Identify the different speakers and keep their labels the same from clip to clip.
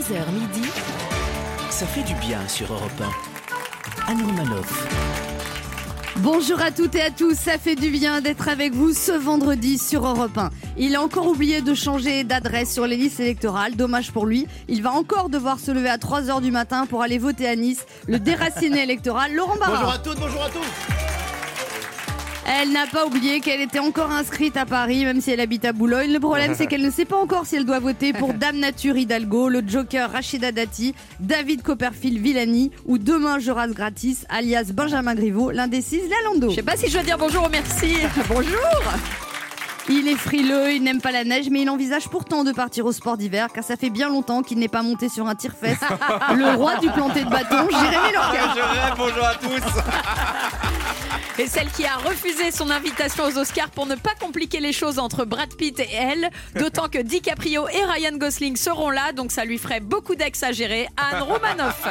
Speaker 1: 11h midi, ça fait du bien sur Europe 1. Anne Romanoff.
Speaker 2: Bonjour à toutes et à tous, ça fait du bien d'être avec vous ce vendredi sur Europe 1. Il a encore oublié de changer d'adresse sur les listes électorales, dommage pour lui. Il va encore devoir se lever à 3h du matin pour aller voter à Nice, le déraciné électoral Laurent Barra.
Speaker 3: Bonjour à toutes, bonjour à tous.
Speaker 2: Elle n'a pas oublié qu'elle était encore inscrite à Paris, même si elle habite à Boulogne. Le problème, c'est qu'elle ne sait pas encore si elle doit voter pour Dame Nature Hidalgo, le Joker Rachida Dati, David Copperfield Villani ou demain Joras Gratis, alias Benjamin Griveaux, l'indécise Lalando.
Speaker 4: Je sais pas si je dois dire bonjour ou merci. Bonjour.
Speaker 2: Il est frileux, il n'aime pas la neige, mais il envisage pourtant de partir au sport d'hiver, car ça fait bien longtemps qu'il n'est pas monté sur un tire-fesse. Le roi du planté de bâton, Jérémy Lorca.
Speaker 3: Je rêve, bonjour à tous.
Speaker 4: Et celle qui a refusé son invitation aux Oscars pour ne pas compliquer les choses entre Brad Pitt et elle, d'autant que DiCaprio et Ryan Gosling seront là, donc ça lui ferait beaucoup d'ex à gérer. Anne Romanoff.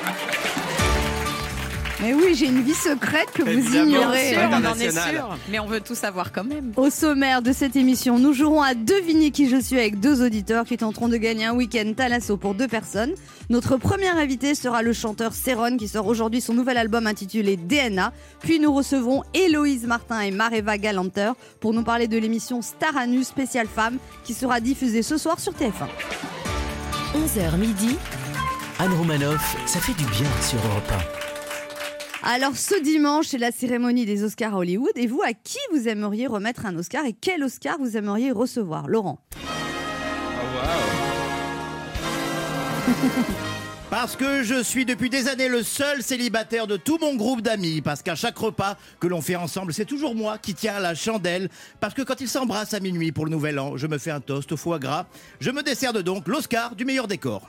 Speaker 2: Mais oui, j'ai une vie secrète que vous
Speaker 3: Évidemment.
Speaker 2: ignorez.
Speaker 4: Bien sûr, on en est sûr, mais on veut tout savoir quand même.
Speaker 2: Au sommaire de cette émission, nous jouerons à deviner qui je suis avec deux auditeurs qui tenteront de gagner un week-end Thalasso pour 2 personnes. Notre premier invité sera le chanteur Céron qui sort aujourd'hui son nouvel album intitulé DNA. Puis nous recevrons Héloïse Martin et Mareva Galanter pour nous parler de l'émission Star à nu spéciale femme qui sera diffusée ce soir sur TF1.
Speaker 1: 11h midi, Anne Romanoff, ça fait du bien sur Europe 1.
Speaker 2: Alors ce dimanche, c'est la cérémonie des Oscars à Hollywood. Et vous, à qui vous aimeriez remettre un Oscar et quel Oscar vous aimeriez recevoir, Laurent?
Speaker 3: Parce que je suis depuis des années le seul célibataire de tout mon groupe d'amis. Parce qu'à chaque repas que l'on fait ensemble, c'est toujours moi qui tiens la chandelle. Parce que quand ils s'embrassent à minuit pour le nouvel an, je me fais un toast au foie gras. Je me décerne donc l'Oscar du meilleur décor.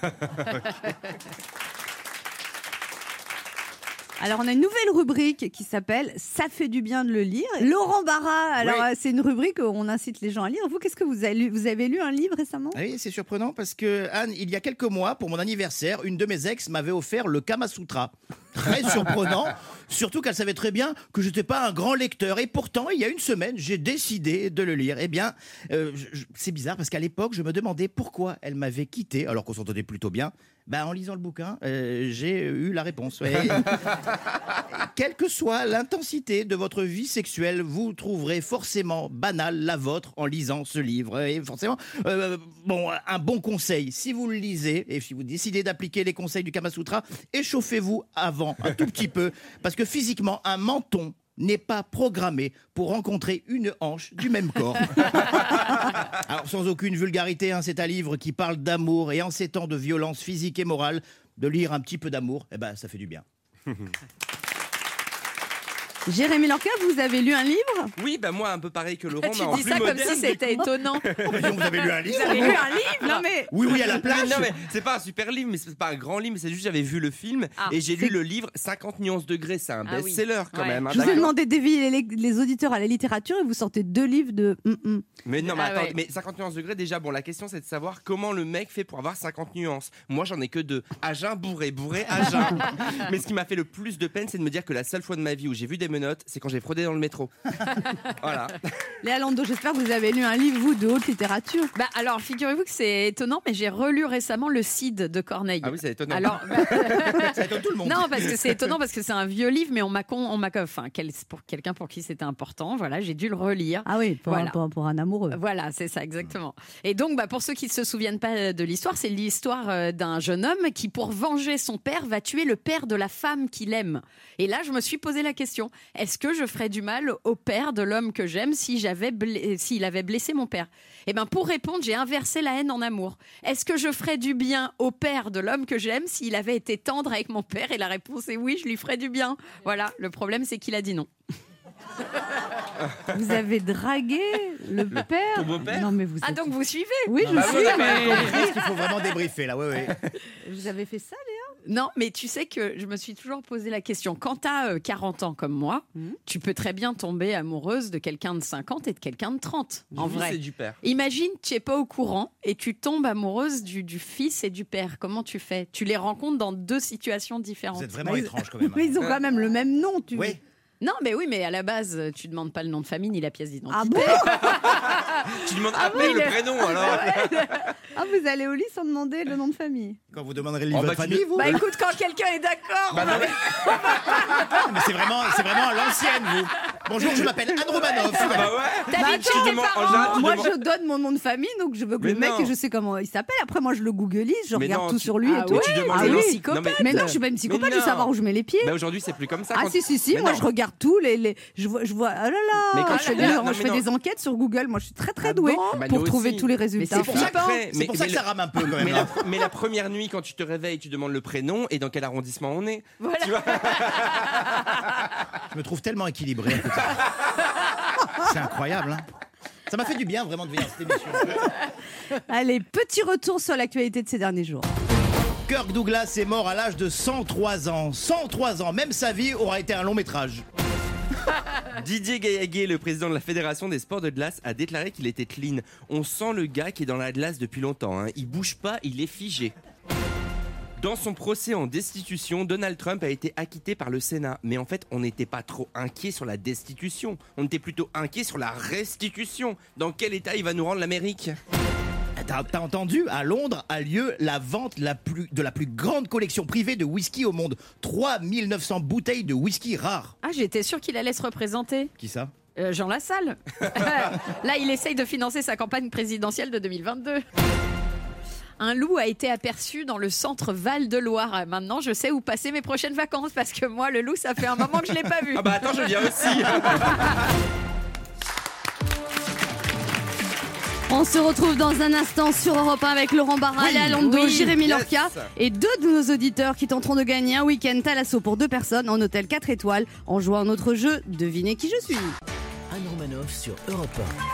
Speaker 2: Alors, on a une nouvelle rubrique qui s'appelle « Ça fait du bien de le lire ». Laurent Barra, alors
Speaker 3: Oui.
Speaker 2: c'est une rubrique où on incite les gens à lire. Vous, qu'est-ce que vous avez lu? Vous avez lu un livre récemment?
Speaker 3: Oui, c'est surprenant parce que, Anne, il y a quelques mois, pour mon anniversaire, une de mes ex m'avait offert le Kama Sutra. Très surprenant, surtout qu'elle savait très bien que je n'étais pas un grand lecteur. Et pourtant, il y a une semaine, j'ai décidé de le lire. Eh bien, c'est bizarre parce qu'à l'époque, je me demandais pourquoi elle m'avait quitté, alors qu'on s'entendait plutôt bien. En lisant le bouquin, j'ai eu la réponse. Ouais. Quelle que soit l'intensité de votre vie sexuelle, vous trouverez forcément banale la vôtre en lisant ce livre. Et forcément, un bon conseil, si vous le lisez et si vous décidez d'appliquer les conseils du Kama Sutra, échauffez-vous avant un tout petit peu, parce que physiquement, un menton n'est pas programmé pour rencontrer une hanche du même corps. Alors, sans aucune vulgarité, c'est un livre qui parle d'amour, et en ces temps de violence physique et morale, de lire un petit peu d'amour, ça fait du bien.
Speaker 2: Jérémy Lorca, vous avez lu un livre?
Speaker 5: Oui, moi un peu pareil que Laurent,
Speaker 4: Tu
Speaker 5: mais en
Speaker 4: dis
Speaker 5: plus
Speaker 4: ça comme
Speaker 5: moderne.
Speaker 4: si c'était étonnant.
Speaker 3: Vous avez lu un livre?
Speaker 4: Vous avez lu un livre?
Speaker 2: Non mais...
Speaker 3: Oui, à la plage.
Speaker 5: Non mais c'est pas un super livre, mais c'est pas un grand livre, mais c'est juste j'avais vu le film et j'ai lu le livre 50 nuances degrés, c'est un
Speaker 4: Ah oui.
Speaker 5: best-seller quand
Speaker 4: Ouais.
Speaker 5: même.
Speaker 2: Je vous ai demandé d'éveiller les auditeurs à la littérature et vous sortez 2 livres de...
Speaker 5: Mais non, mais
Speaker 4: Ah
Speaker 5: attends,
Speaker 4: ouais.
Speaker 5: mais 50 nuances degrés déjà, la question c'est de savoir comment le mec fait pour avoir 50 nuances. Moi j'en ai que 2, à jeun, bourré, à jeun. Mais ce qui m'a fait le plus de peine, c'est de me dire que la seule fois de ma vie où j'ai vu des menottes, c'est quand j'ai fraudé dans le métro. Voilà.
Speaker 2: Léa Lando, j'espère que vous avez lu un livre, vous, de haute littérature.
Speaker 4: Alors, figurez-vous que c'est étonnant, mais j'ai relu récemment Le Cid de Corneille.
Speaker 5: Ah oui, c'est étonnant.
Speaker 4: Alors,
Speaker 3: Ça étonne tout le monde.
Speaker 4: non, parce que c'est étonnant, parce que c'est un vieux livre, mais pour quelqu'un pour qui c'était important, voilà, j'ai dû le relire.
Speaker 2: Ah oui,
Speaker 4: Voilà.
Speaker 2: pour un amoureux.
Speaker 4: Voilà, c'est ça, exactement. Et donc, pour ceux qui ne se souviennent pas de l'histoire, c'est l'histoire d'un jeune homme qui, pour venger son père, va tuer le père de la femme qu'il aime. Et là, je me suis posé la question, est-ce que je ferais du mal au père de l'homme que j'aime s'il avait blessé mon père? Eh bien, pour répondre, j'ai inversé la haine en amour. Est-ce que je ferais du bien au père de l'homme que j'aime s'il avait été tendre avec mon père? Et la réponse est oui, je lui ferais du bien. Voilà, le problème, c'est qu'il a dit non.
Speaker 2: Vous avez dragué le père?
Speaker 5: Ton beau-père?
Speaker 2: Non mais vous êtes...
Speaker 4: Donc vous suivez?
Speaker 2: Oui, je suis.
Speaker 3: Parce qu'il faut vraiment débriefer là, ouais.
Speaker 2: Vous avez fait ça, Léa?
Speaker 4: Non, mais tu sais que je me suis toujours posé la question. Quand tu as 40 ans comme moi, tu peux très bien tomber amoureuse de quelqu'un de 50 et de quelqu'un de 30, en
Speaker 5: Oui,
Speaker 4: vrai.
Speaker 5: c'est du père.
Speaker 4: Imagine, tu n'es pas au courant et tu tombes amoureuse du fils et du père. Comment tu fais? Tu les rencontres dans 2 situations différentes.
Speaker 3: Vous êtes vraiment étrange quand même.
Speaker 2: Mais ils ont quand même le même nom,
Speaker 3: Oui.
Speaker 4: Non, mais oui, mais à la base, tu demandes pas le nom de famille ni la pièce d'identité.
Speaker 2: Ah bon?
Speaker 5: Tu demandes après le prénom alors.
Speaker 2: Ah, vous allez au lit sans demander le nom de famille?
Speaker 3: Quand vous demanderez le
Speaker 5: Oh,
Speaker 3: livre
Speaker 5: bah,
Speaker 3: de famille, vous?
Speaker 4: Bah écoute, quand quelqu'un est d'accord.
Speaker 5: Bah, non, mais-
Speaker 3: Mais c'est vraiment à l'ancienne, vous. Bonjour, je m'appelle Anne Romanoff.
Speaker 5: Bah ouais.
Speaker 4: T'habites
Speaker 5: tu
Speaker 4: chez tes
Speaker 5: demandes- en
Speaker 4: parents.
Speaker 5: général, tu
Speaker 2: Moi,
Speaker 5: demandes-
Speaker 2: je donne mon nom de famille, donc je veux que
Speaker 5: Mais
Speaker 2: le mec,
Speaker 5: non.
Speaker 2: je sais comment il s'appelle. Après, moi, je le googlise, je
Speaker 5: Mais
Speaker 2: regarde
Speaker 5: non,
Speaker 2: tout
Speaker 5: tu-
Speaker 2: sur lui
Speaker 4: Ah
Speaker 2: et tout.
Speaker 4: ouais,
Speaker 5: tu demandes
Speaker 2: Ah
Speaker 5: le nom.
Speaker 2: oui.
Speaker 4: psychopathe.
Speaker 2: Mais non, je suis pas une psychopathe, je veux
Speaker 5: non.
Speaker 2: savoir où je mets les pieds.
Speaker 5: Bah aujourd'hui c'est plus comme ça.
Speaker 2: Ah
Speaker 5: quand-
Speaker 2: si,
Speaker 5: Mais
Speaker 2: moi
Speaker 5: non.
Speaker 2: je regarde tout, je vois, oh là
Speaker 5: Mais
Speaker 2: là,
Speaker 5: quand
Speaker 2: je fais,
Speaker 5: tu-
Speaker 2: des,
Speaker 5: non,
Speaker 2: je
Speaker 5: mais
Speaker 2: fais
Speaker 5: non.
Speaker 2: des enquêtes sur Google, moi je suis très
Speaker 4: Ah
Speaker 2: douée
Speaker 5: Bah,
Speaker 2: pour
Speaker 5: nous
Speaker 2: trouver
Speaker 5: aussi.
Speaker 2: tous les résultats.
Speaker 4: c'est
Speaker 3: C'est pour ça que-
Speaker 5: Après,
Speaker 3: c'est pour ça que ça rame un peu quand même.
Speaker 5: Mais
Speaker 3: là.
Speaker 5: la première nuit, quand tu te réveilles, tu demandes le prénom et dans quel arrondissement on est.
Speaker 4: Voilà.
Speaker 5: Tu vois
Speaker 3: Je me trouve tellement équilibré. à côté. C'est incroyable. Hein. Ça m'a fait du bien vraiment de venir à cette émission.
Speaker 2: Allez, petit retour sur l'actualité de ces derniers jours.
Speaker 3: Kirk Douglas est mort à l'âge de 103 ans. 103 ans, même sa vie aura été un long métrage.
Speaker 5: Didier Gaillaguet, le président de la Fédération des sports de glace, a déclaré qu'il était clean. On sent le gars qui est dans la glace depuis longtemps. Hein. Il bouge pas, il est figé. Dans son procès en destitution, Donald Trump a été acquitté par le Sénat. Mais en fait, on n'était pas trop inquiet sur la destitution. On était plutôt inquiet sur la restitution. Dans quel état il va nous rendre l'Amérique ?
Speaker 3: T'as entendu? À Londres a lieu la vente de la plus grande collection privée de whisky au monde. 3900 bouteilles de whisky rares.
Speaker 4: Ah, j'étais sûre qu'il allait se représenter.
Speaker 3: Qui ça?
Speaker 4: Jean Lassalle. Là, il essaye de financer sa campagne présidentielle de 2022. Un loup a été aperçu dans le centre Val-de-Loire. Maintenant, je sais où passer mes prochaines vacances parce que moi, le loup, ça fait un moment que je l'ai pas vu.
Speaker 5: Ah bah attends, je viens aussi.
Speaker 2: On se retrouve dans un instant sur Europe 1 avec Laurent Barra, Léa Lando,
Speaker 4: oui,
Speaker 2: Jérémy
Speaker 5: yes.
Speaker 2: Lorca et deux de nos auditeurs qui tenteront de gagner un week-end Thalasso pour 2 personnes en hôtel 4 étoiles en jouant à notre jeu Devinez qui je suis.
Speaker 1: Anne Romanoff sur Europe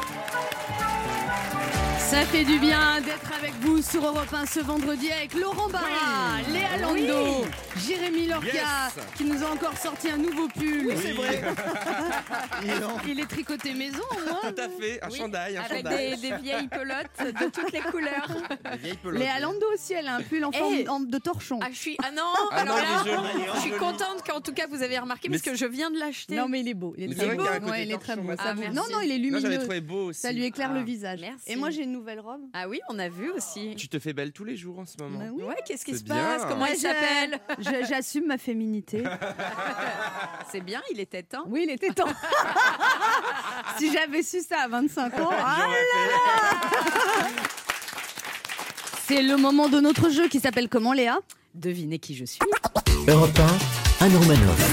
Speaker 2: Ça fait du bien d'être avec vous sur Europe 1 ce vendredi avec Laurent Barra, Léa Lando, Jérémy Lorca
Speaker 5: Yes.
Speaker 2: qui nous a encore sorti un nouveau pull.
Speaker 3: C'est vrai.
Speaker 2: Il est tricoté maison au moins.
Speaker 5: Tout à fait, un
Speaker 4: Oui,
Speaker 5: chandail, un
Speaker 4: avec
Speaker 5: chandail.
Speaker 4: des vieilles pelotes de toutes les couleurs.
Speaker 5: Des vieilles pelotes.
Speaker 2: Léa Lando aussi, elle a un pull en forme de torchon.
Speaker 4: Ah non,
Speaker 5: Ah non,
Speaker 4: alors
Speaker 5: il est
Speaker 4: là,
Speaker 5: joli,
Speaker 4: je suis
Speaker 5: joli.
Speaker 4: contente qu'en tout cas vous avez remarqué
Speaker 5: Mais
Speaker 4: parce que je viens de l'acheter.
Speaker 2: Non mais il est beau, il est
Speaker 5: Mais
Speaker 2: très
Speaker 5: c'est vrai
Speaker 2: beau.
Speaker 5: qu'il y a un côté
Speaker 2: Ouais, il est très
Speaker 5: torchon,
Speaker 2: beau.
Speaker 5: ouais.
Speaker 2: Ça
Speaker 4: Ah,
Speaker 2: vous-
Speaker 4: merci.
Speaker 2: Non, il est
Speaker 5: Non, j'avais
Speaker 2: lumineux.
Speaker 5: trouvé beau aussi.
Speaker 2: Ça lui éclaire
Speaker 4: Ah,
Speaker 2: le visage.
Speaker 4: merci.
Speaker 2: Et moi j'ai une nouvelle robe.
Speaker 4: Ah oui, on a vu aussi.
Speaker 5: Tu te fais belle tous les jours en ce moment.
Speaker 2: Bah oui.
Speaker 4: Ouais, qu'est-ce qui
Speaker 5: C'est
Speaker 4: se
Speaker 5: bien.
Speaker 4: passe? Comment
Speaker 2: Ouais,
Speaker 4: il s'appelle?
Speaker 2: J'assume ma féminité.
Speaker 4: C'est bien, il était temps.
Speaker 2: Oui, il était temps. Si j'avais su ça à 25 ans. C'est le moment de notre jeu qui s'appelle comment, Léa?
Speaker 4: Devinez qui je suis.
Speaker 1: 1. Europe 1, Anne Romanoff.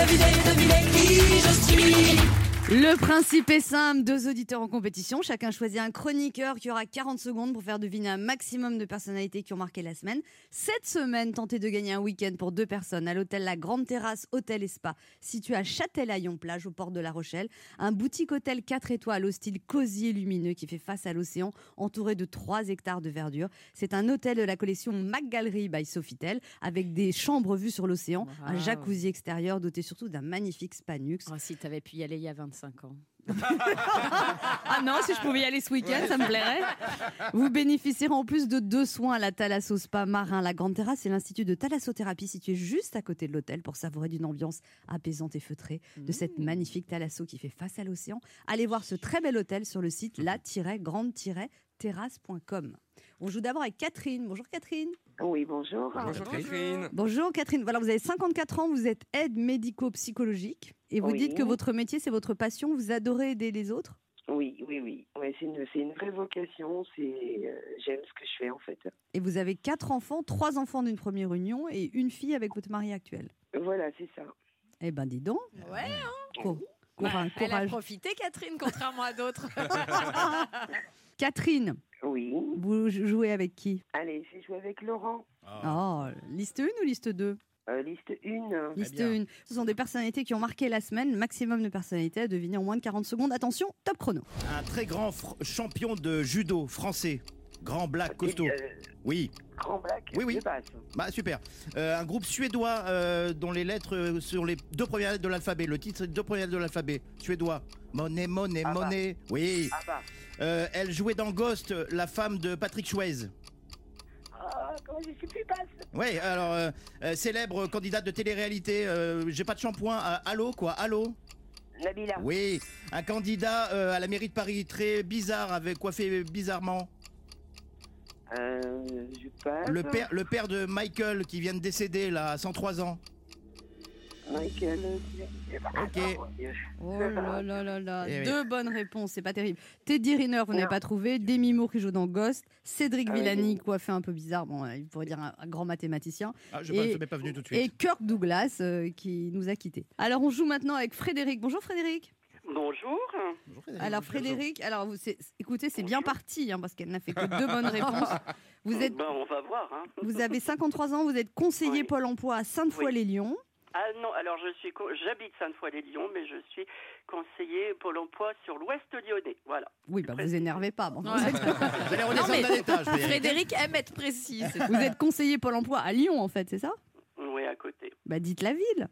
Speaker 2: Le principe est simple, 2 auditeurs en compétition. Chacun choisit un chroniqueur qui aura 40 secondes pour faire deviner un maximum de personnalités qui ont marqué la semaine. Cette semaine, tentez de gagner un week-end pour 2 personnes à l'hôtel La Grande Terrasse Hôtel et Spa, situé à Châtelaillon-Plage, au port de La Rochelle. Un boutique-hôtel 4 étoiles au style cosy et lumineux qui fait face à l'océan, entouré de 3 hectares de verdure. C'est un hôtel de la collection McGallery by Sofitel, avec des chambres vues sur l'océan, un
Speaker 4: Wow.
Speaker 2: jacuzzi extérieur doté surtout d'un magnifique Spanux.
Speaker 4: Oh, si t'avais pu y aller il y a 25 ans.
Speaker 2: Ah non, si je pouvais y aller ce week-end, ça me plairait. Vous bénéficierez en plus de 2 soins à la Thalasso Spa Marin, la Grande Terrasse et l'Institut de thalassothérapie situé juste à côté de l'hôtel pour savourer d'une ambiance apaisante et feutrée de cette magnifique Thalasso qui fait face à l'océan. Allez voir ce très bel hôtel sur le site la-grande-terrasse.com. On joue d'abord avec Catherine. Bonjour Catherine.
Speaker 6: Oui, bonjour.
Speaker 5: Bonjour Catherine.
Speaker 2: Bonjour Catherine. Voilà, vous avez 54 ans, vous êtes aide médico-psychologique et vous
Speaker 6: Oui.
Speaker 2: dites que votre métier c'est votre passion, vous adorez aider les autres.
Speaker 6: Oui. Ouais, c'est une vraie vocation. J'aime ce que je fais en fait.
Speaker 2: Et vous avez 4 enfants, 3 enfants d'une première union et une fille avec votre mari actuel.
Speaker 6: Voilà, c'est ça.
Speaker 2: Eh ben dis donc.
Speaker 4: Ouais,
Speaker 2: Courage.
Speaker 4: elle a profité, Catherine, contrairement à d'autres.
Speaker 2: Catherine,
Speaker 6: Oui.
Speaker 2: vous jouez avec qui?
Speaker 6: Allez, j'ai joué avec Laurent.
Speaker 2: Oh, liste 1 ou liste 2?
Speaker 6: Liste 1.
Speaker 2: Liste
Speaker 3: bien.
Speaker 2: 1. Ce sont des personnalités qui ont marqué la semaine, le maximum de personnalités à deviner en moins de 40 secondes. Attention, top chrono.
Speaker 3: Un très grand champion de judo français. Grand black costaud. Oui,
Speaker 6: Grand Black.
Speaker 3: Oui.
Speaker 6: Je passe.
Speaker 3: bah super. Un groupe suédois dont les lettres sur les 2 premières lettres de l'alphabet. Le titre, c'est les 2 premières lettres de l'alphabet. Suédois. Monnaie.
Speaker 6: Ah bah.
Speaker 3: Monnaie. Oui.
Speaker 6: Ah bah.
Speaker 3: Elle jouait dans Ghost, la femme de Patrick Swayze.
Speaker 6: Ah, je suis plus basse.
Speaker 3: Ouais, alors, célèbre candidate de télé-réalité, j'ai pas de shampoing, allô quoi, allô.
Speaker 6: Nabila.
Speaker 3: Oui, un candidat à la mairie de Paris, très bizarre, avec coiffé bizarrement.
Speaker 6: Je passe.
Speaker 3: Le père de Michael qui vient de décéder là, à 103 ans.
Speaker 6: Michael.
Speaker 3: Ok.
Speaker 2: Oh là là là là.
Speaker 3: Eh oui.
Speaker 2: 2 bonnes réponses, c'est pas terrible. Teddy Riner, vous n'avez pas trouvé. Demi Moore qui joue dans Ghost. Cédric Villani, coiffé un peu bizarre. Bon, il pourrait dire un grand mathématicien.
Speaker 3: Ah, je ne pas venu tout de suite.
Speaker 2: Et Kirk Douglas qui nous a quittés. Alors on joue maintenant avec Frédéric. Bonjour Frédéric.
Speaker 6: Bonjour.
Speaker 2: Alors Frédéric, écoutez, c'est bien parti parce qu'elle n'a fait que 2 bonnes réponses.
Speaker 6: On va voir. Hein.
Speaker 2: Vous avez 53 ans, vous êtes conseiller Pôle emploi à Sainte-Foy-les-Lyons.
Speaker 6: Ah non, alors j'habite Sainte-Foy-les-Lyons, mais je suis conseiller Pôle emploi sur l'Ouest lyonnais. Voilà.
Speaker 2: Oui, vous énervez pas. Bon,
Speaker 4: Ouais.
Speaker 3: Vous allez redescendre d'un étage.
Speaker 4: Frédéric aime être précis.
Speaker 2: Vous êtes conseiller Pôle emploi à Lyon, en fait, c'est ça?
Speaker 6: Oui, à côté.
Speaker 2: Dites la ville.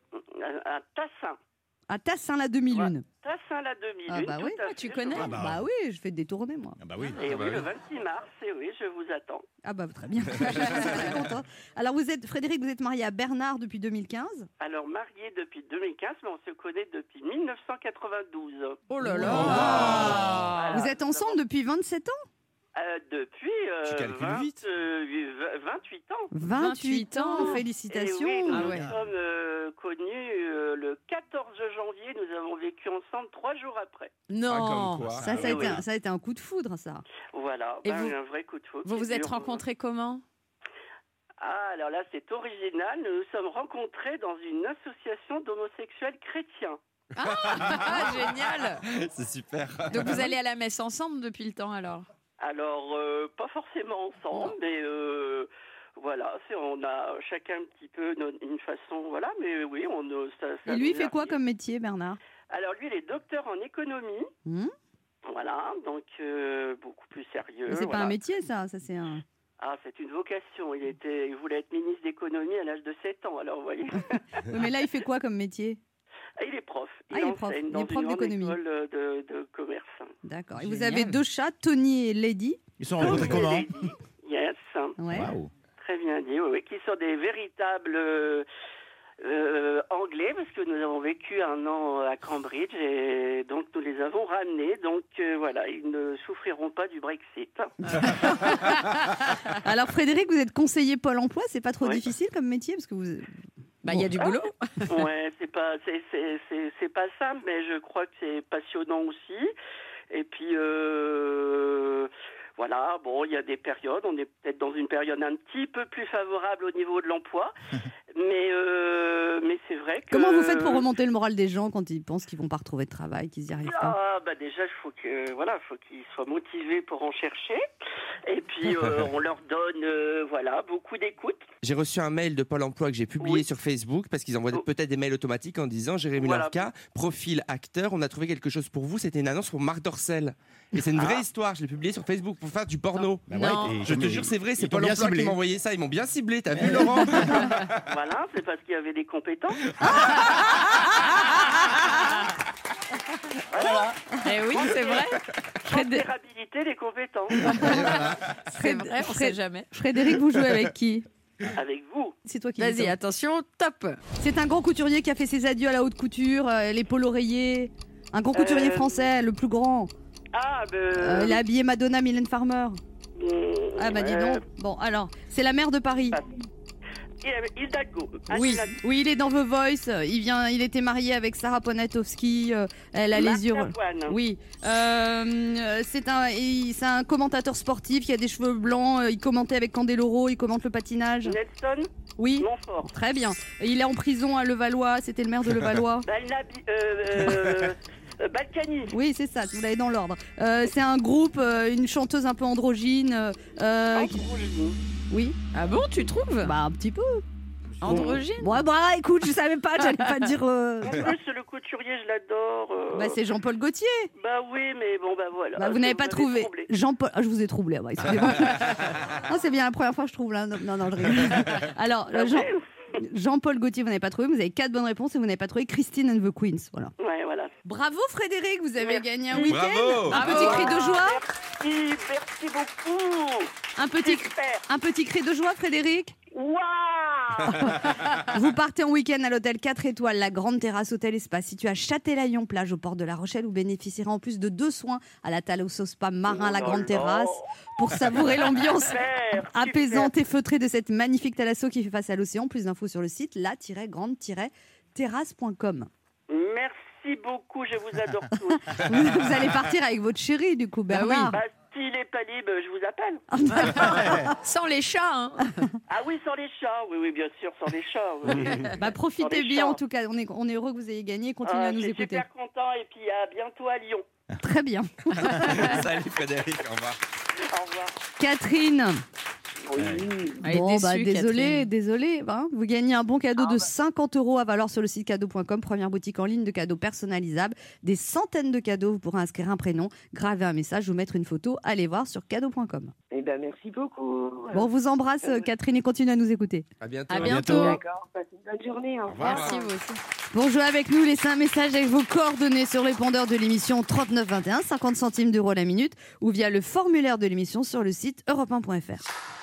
Speaker 6: À Tassin.
Speaker 2: À Tassin-la-Demi-Lune.
Speaker 6: Tassin-la-Demi-Lune.
Speaker 2: Ah bah oui,
Speaker 4: tu connais.
Speaker 2: oui, je fais des tournées, moi.
Speaker 3: Ah bah oui.
Speaker 6: Et oui, le 26 mars, je vous attends.
Speaker 2: Ah bah très bien. Je suis très contente. Alors Frédéric, vous êtes marié à Bernard depuis 2015.
Speaker 6: Alors, marié depuis 2015, mais on se connaît depuis 1992.
Speaker 4: Oh là là.
Speaker 6: Voilà.
Speaker 2: Vous êtes ensemble depuis 27 ans?
Speaker 6: Depuis
Speaker 5: Tu calcules vite.
Speaker 6: 28 ans.
Speaker 2: 28 ans,
Speaker 6: Et
Speaker 2: félicitations.
Speaker 6: oui, nous
Speaker 4: Ah
Speaker 6: nous
Speaker 4: ouais.
Speaker 6: sommes connus le 14 janvier. Nous avons vécu ensemble 3 jours après.
Speaker 4: Non.
Speaker 5: comme quoi.
Speaker 2: Ça a été un coup de foudre, ça.
Speaker 6: Voilà,
Speaker 4: Et vous-
Speaker 6: un vrai coup de foudre.
Speaker 4: Vous vous
Speaker 6: qui
Speaker 4: êtes
Speaker 6: dure-
Speaker 4: rencontrés comment?
Speaker 6: Ah, alors là, c'est original. Nous nous sommes rencontrés dans une association d'homosexuels chrétiens.
Speaker 4: Ah, génial.
Speaker 5: C'est super.
Speaker 4: Donc vous allez à la messe ensemble depuis le temps alors?
Speaker 6: Alors, pas forcément ensemble, mais voilà, on a chacun un petit peu une façon, voilà, mais oui, ça
Speaker 2: Et lui, il
Speaker 6: nous
Speaker 2: fait quoi
Speaker 6: arrive.
Speaker 2: comme métier, Bernard?
Speaker 6: Alors, lui, il est docteur en économie, voilà, donc beaucoup plus sérieux.
Speaker 2: Mais c'est
Speaker 6: voilà.
Speaker 2: pas un métier, ça c'est un...
Speaker 6: Ah, c'est une vocation. Il voulait être ministre d'économie à l'âge de 7 ans, alors vous voyez.
Speaker 2: Oui, mais là, il fait quoi comme métier?
Speaker 6: Il est prof.
Speaker 2: Il est prof.
Speaker 6: enseigne
Speaker 2: Il
Speaker 6: dans
Speaker 2: est prof
Speaker 6: une grande
Speaker 2: d'économie.
Speaker 6: école de commerce.
Speaker 2: D'accord. Et vous
Speaker 3: Génial.
Speaker 2: avez 2 chats, Tony et Lady.
Speaker 3: Ils sont rencontrés comment?
Speaker 6: Yes.
Speaker 2: Ouais.
Speaker 3: Waouh.
Speaker 6: Très bien dit, oui, qui sont des véritables anglais, parce que nous avons vécu 1 an à Cambridge et donc nous les avons ramenés. Donc voilà, ils ne souffriront pas du Brexit.
Speaker 2: Alors Frédéric, vous êtes conseiller Pôle emploi, c'est pas trop
Speaker 6: Oui.
Speaker 2: difficile comme métier parce que vous...
Speaker 4: Il y a du boulot.
Speaker 6: Ouais, c'est pas simple, mais je crois que c'est passionnant aussi. Et puis voilà, bon, il y a des périodes, on est peut-être dans une période un petit peu plus favorable au niveau de l'emploi, mais c'est vrai que...
Speaker 2: Comment vous faites pour remonter le moral des gens quand ils pensent qu'ils vont pas retrouver de travail, qu'ils y arrivent pas?
Speaker 6: Ah, bah déjà, il faut qu'ils soient motivés pour en chercher. Et puis, on leur donne, beaucoup d'écoute.
Speaker 5: J'ai reçu un mail de Pôle emploi que j'ai publié
Speaker 6: Oui.
Speaker 5: sur Facebook parce qu'ils envoient peut-être des mails automatiques en disant Jérémy
Speaker 6: Voilà.
Speaker 5: Lorca, profil acteur, on a trouvé quelque chose pour vous. C'était une annonce pour Marc Dorcel. Et c'est une vraie histoire. Je l'ai publié sur Facebook pour faire du porno.
Speaker 3: Bah
Speaker 4: Non.
Speaker 3: ouais, et
Speaker 5: Je te jure, c'est vrai, c'est
Speaker 3: ils t'ont
Speaker 5: Pôle
Speaker 3: bien
Speaker 5: emploi
Speaker 3: ciblé.
Speaker 5: qui m'a envoyé ça. Ils m'ont bien ciblé. T'as vu, Laurent?
Speaker 6: Voilà, c'est parce qu'il y avait des compétences.
Speaker 4: Eh oui, c'est vrai.
Speaker 6: Transférabilité des compétences.
Speaker 4: C'est vrai, on sait jamais.
Speaker 2: Frédéric, vous jouez avec qui?
Speaker 6: Avec vous.
Speaker 2: C'est toi qui
Speaker 4: Vas-y,
Speaker 2: dis ça.
Speaker 4: attention, top.
Speaker 2: C'est un grand couturier qui a fait ses adieux à la haute couture, les pôles oreillers. Un grand couturier français, le plus grand.
Speaker 6: Ah,
Speaker 2: Il a habillé Madonna, Mylène Farmer. Ah bah dis
Speaker 6: ouais.
Speaker 2: donc. Bon, alors, c'est la mère de Paris.
Speaker 6: Hidalgo.
Speaker 2: Oui, oui, il est dans The Voice. Il était marié avec Sarah Poniatowski. Elle a les yeux. Oui, c'est un commentateur sportif qui a des cheveux blancs. Il commentait avec Candeloro. Il commente le patinage.
Speaker 6: Nelson
Speaker 2: Oui,
Speaker 6: Montfort.
Speaker 2: très bien. Il est en prison à Levallois. C'était le maire de Levallois.
Speaker 6: Balkany.
Speaker 2: Oui, c'est ça. Vous l'avez dans l'ordre. C'est un groupe, une chanteuse un peu androgyne. Oui.
Speaker 4: Ah bon, tu trouves?
Speaker 2: Bah un petit peu.
Speaker 4: Androgyne.
Speaker 2: Bon, bah écoute, je savais pas. J'allais pas dire.
Speaker 6: En plus, le couturier, je l'adore.
Speaker 2: Bah c'est Jean-Paul Gaultier.
Speaker 6: Bah oui, mais bon, bah voilà.
Speaker 2: Bah, vous n'avez pas
Speaker 6: m'avez
Speaker 2: trouvé.
Speaker 6: troublé.
Speaker 2: Jean-Paul. Ah, je vous ai troublé. Ah, bah, excusez-moi. Non, c'est bien la première fois que je trouve là. Non, je rigole. Alors,
Speaker 6: Bah oui.
Speaker 2: Jean-Paul Gaultier, vous n'avez pas trouvé. Vous avez 4 bonnes réponses et vous n'avez pas trouvé Christine and the Queens. Voilà.
Speaker 6: Ouais, voilà.
Speaker 2: Bravo Frédéric, vous avez
Speaker 6: Merci.
Speaker 2: gagné un week-end.
Speaker 5: Bravo.
Speaker 2: Un petit cri de joie.
Speaker 6: Merci beaucoup.
Speaker 2: Un Un petit cri de joie, Frédéric.
Speaker 6: Waouh!
Speaker 2: Vous partez en week-end à l'hôtel 4 étoiles, la Grande Terrasse Hôtel Espace, situé à Châtelaillon plage au port de La Rochelle. Vous bénéficierez en plus de 2 soins à la Thalasso Spa Marin, la Grande Terrasse, pour savourer l'ambiance
Speaker 6: Super.
Speaker 2: apaisante et feutrée de cette magnifique Thalasso qui fait face à l'océan. Plus d'infos sur le site la-grande-terrasse.com.
Speaker 6: Merci beaucoup, je vous adore tous.
Speaker 2: Vous allez partir avec votre chéri, du coup, Bernard.
Speaker 6: Bah, s'il est pas libre, je vous appelle.
Speaker 4: Sans les chats, hein.
Speaker 6: Ah oui, sans les chats. Oui, bien sûr, sans les chats. Oui.
Speaker 2: Bah, profitez
Speaker 6: Sans les
Speaker 2: bien,
Speaker 6: chats.
Speaker 2: en tout cas. On est heureux que vous ayez gagné. Continuez à
Speaker 6: Je
Speaker 2: nous
Speaker 6: suis
Speaker 2: écouter.
Speaker 6: super content et puis à bientôt à Lyon.
Speaker 2: Très bien.
Speaker 5: Salut Frédéric, au revoir.
Speaker 6: Au revoir.
Speaker 2: Catherine.
Speaker 6: Oui.
Speaker 4: Elle est déçue,
Speaker 2: désolé.
Speaker 4: Catherine.
Speaker 2: Vous gagnez un bon cadeau de 50 € à valoir sur le site cadeau.com, première boutique en ligne de cadeaux personnalisables. Des centaines de cadeaux, vous pourrez inscrire un prénom, graver un message ou mettre une photo. Allez voir sur cadeau.com.
Speaker 6: Eh ben, merci beaucoup.
Speaker 2: Bon, on vous embrasse, Catherine, et continuez à nous écouter.
Speaker 5: À bientôt.
Speaker 4: À bientôt.
Speaker 6: D'accord, passez une bonne journée. Au revoir.
Speaker 4: Merci, vous aussi.
Speaker 2: Pour jouer avec nous, laissez un message avec vos coordonnées sur le répondeur de l'émission 3921, 50 centimes d'euros la minute, ou via le formulaire de l'émission sur le site europe1.fr.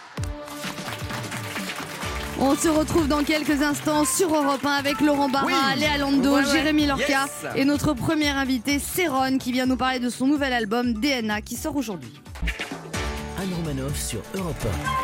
Speaker 2: On se retrouve dans quelques instants sur Europe 1 avec Laurent Barra, Léa Lando,
Speaker 5: Ouais.
Speaker 2: Jérémy Lorca
Speaker 5: Yes.
Speaker 2: et notre premier invité, Céron, qui vient nous parler de son nouvel album DNA qui sort aujourd'hui.
Speaker 1: Anne Romanoff sur Europe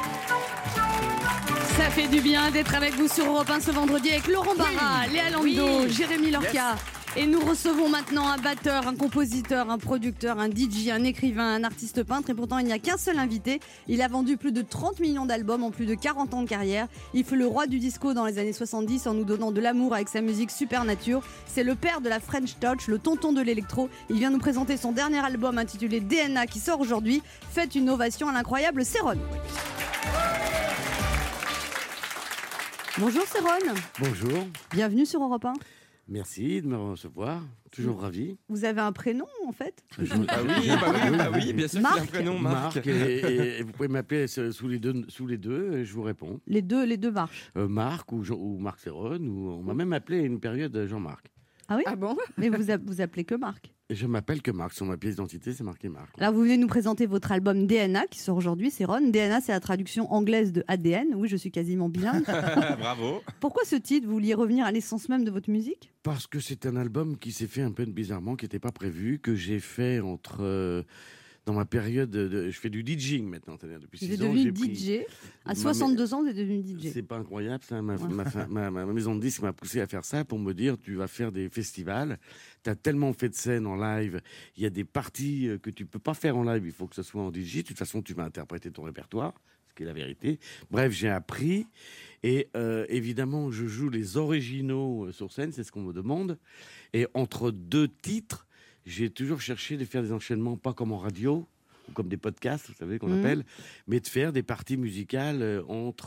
Speaker 2: Ça fait du bien d'être avec vous sur Europe 1 ce vendredi avec Laurent Barra, Léa Lando, Jérémy Lorca. Et nous recevons maintenant un batteur, un compositeur, un producteur, un DJ, un écrivain, un artiste peintre. Et pourtant, il n'y a qu'un seul invité. Il a vendu plus de 30 millions d'albums en plus de 40 ans de carrière. Il fut le roi du disco dans les années 70 en nous donnant de l'amour avec sa musique Supernature. C'est le père de la French Touch, le tonton de l'électro. Il vient nous présenter son dernier album intitulé DNA qui sort aujourd'hui. Faites une ovation à l'incroyable Céron. Bonjour Céron.
Speaker 7: Bonjour,
Speaker 2: Bienvenue sur Europe 1.
Speaker 7: merci de me recevoir, toujours ravi.
Speaker 2: Vous avez un prénom en fait?
Speaker 5: Ah oui, bien sûr,
Speaker 2: Marc.
Speaker 5: c'est un prénom, Marc.
Speaker 7: Et vous pouvez m'appeler sous les deux, et je vous réponds.
Speaker 2: Les deux marchent.
Speaker 7: Marc ou Marc Serron, ou on m'a même appelé à une période Jean-Marc.
Speaker 2: Ah oui?
Speaker 4: Ah bon?
Speaker 2: Mais vous appelez que Marc.
Speaker 7: Et je m'appelle que Marc, sur ma pièce d'identité c'est marqué Marc.
Speaker 2: Alors vous venez nous présenter votre album DNA qui sort aujourd'hui, c'est Ron. DNA, c'est la traduction anglaise de ADN. Oui, je suis quasiment bilingue.
Speaker 5: Bravo.
Speaker 2: Pourquoi ce titre? Vous vouliez revenir à l'essence même de votre musique?
Speaker 7: Parce que c'est un album qui s'est fait un peu bizarrement, qui n'était pas prévu, que j'ai fait dans ma période je fais du DJing maintenant, c'est-à-dire depuis
Speaker 2: Vous êtes
Speaker 7: 6 ans.
Speaker 2: devenu
Speaker 7: j'ai pris-
Speaker 2: DJ. À
Speaker 7: Ma-
Speaker 2: 62 ans, vous êtes devenu DJ.
Speaker 7: C'est pas incroyable, ça. Ma maison de disques m'a poussé à faire ça pour me dire tu vas faire des festivals. Tu as tellement fait de scènes en live. Il y a des parties que tu peux pas faire en live. Il faut que ce soit en DJ. De toute façon, tu vas interpréter ton répertoire, ce qui est la vérité. Bref, j'ai appris. Et évidemment, je joue les originaux sur scène. C'est ce qu'on me demande. Et entre 2 titres, j'ai toujours cherché de faire des enchaînements, pas comme en radio, ou comme des podcasts, vous savez, qu'on appelle, mais de faire des parties musicales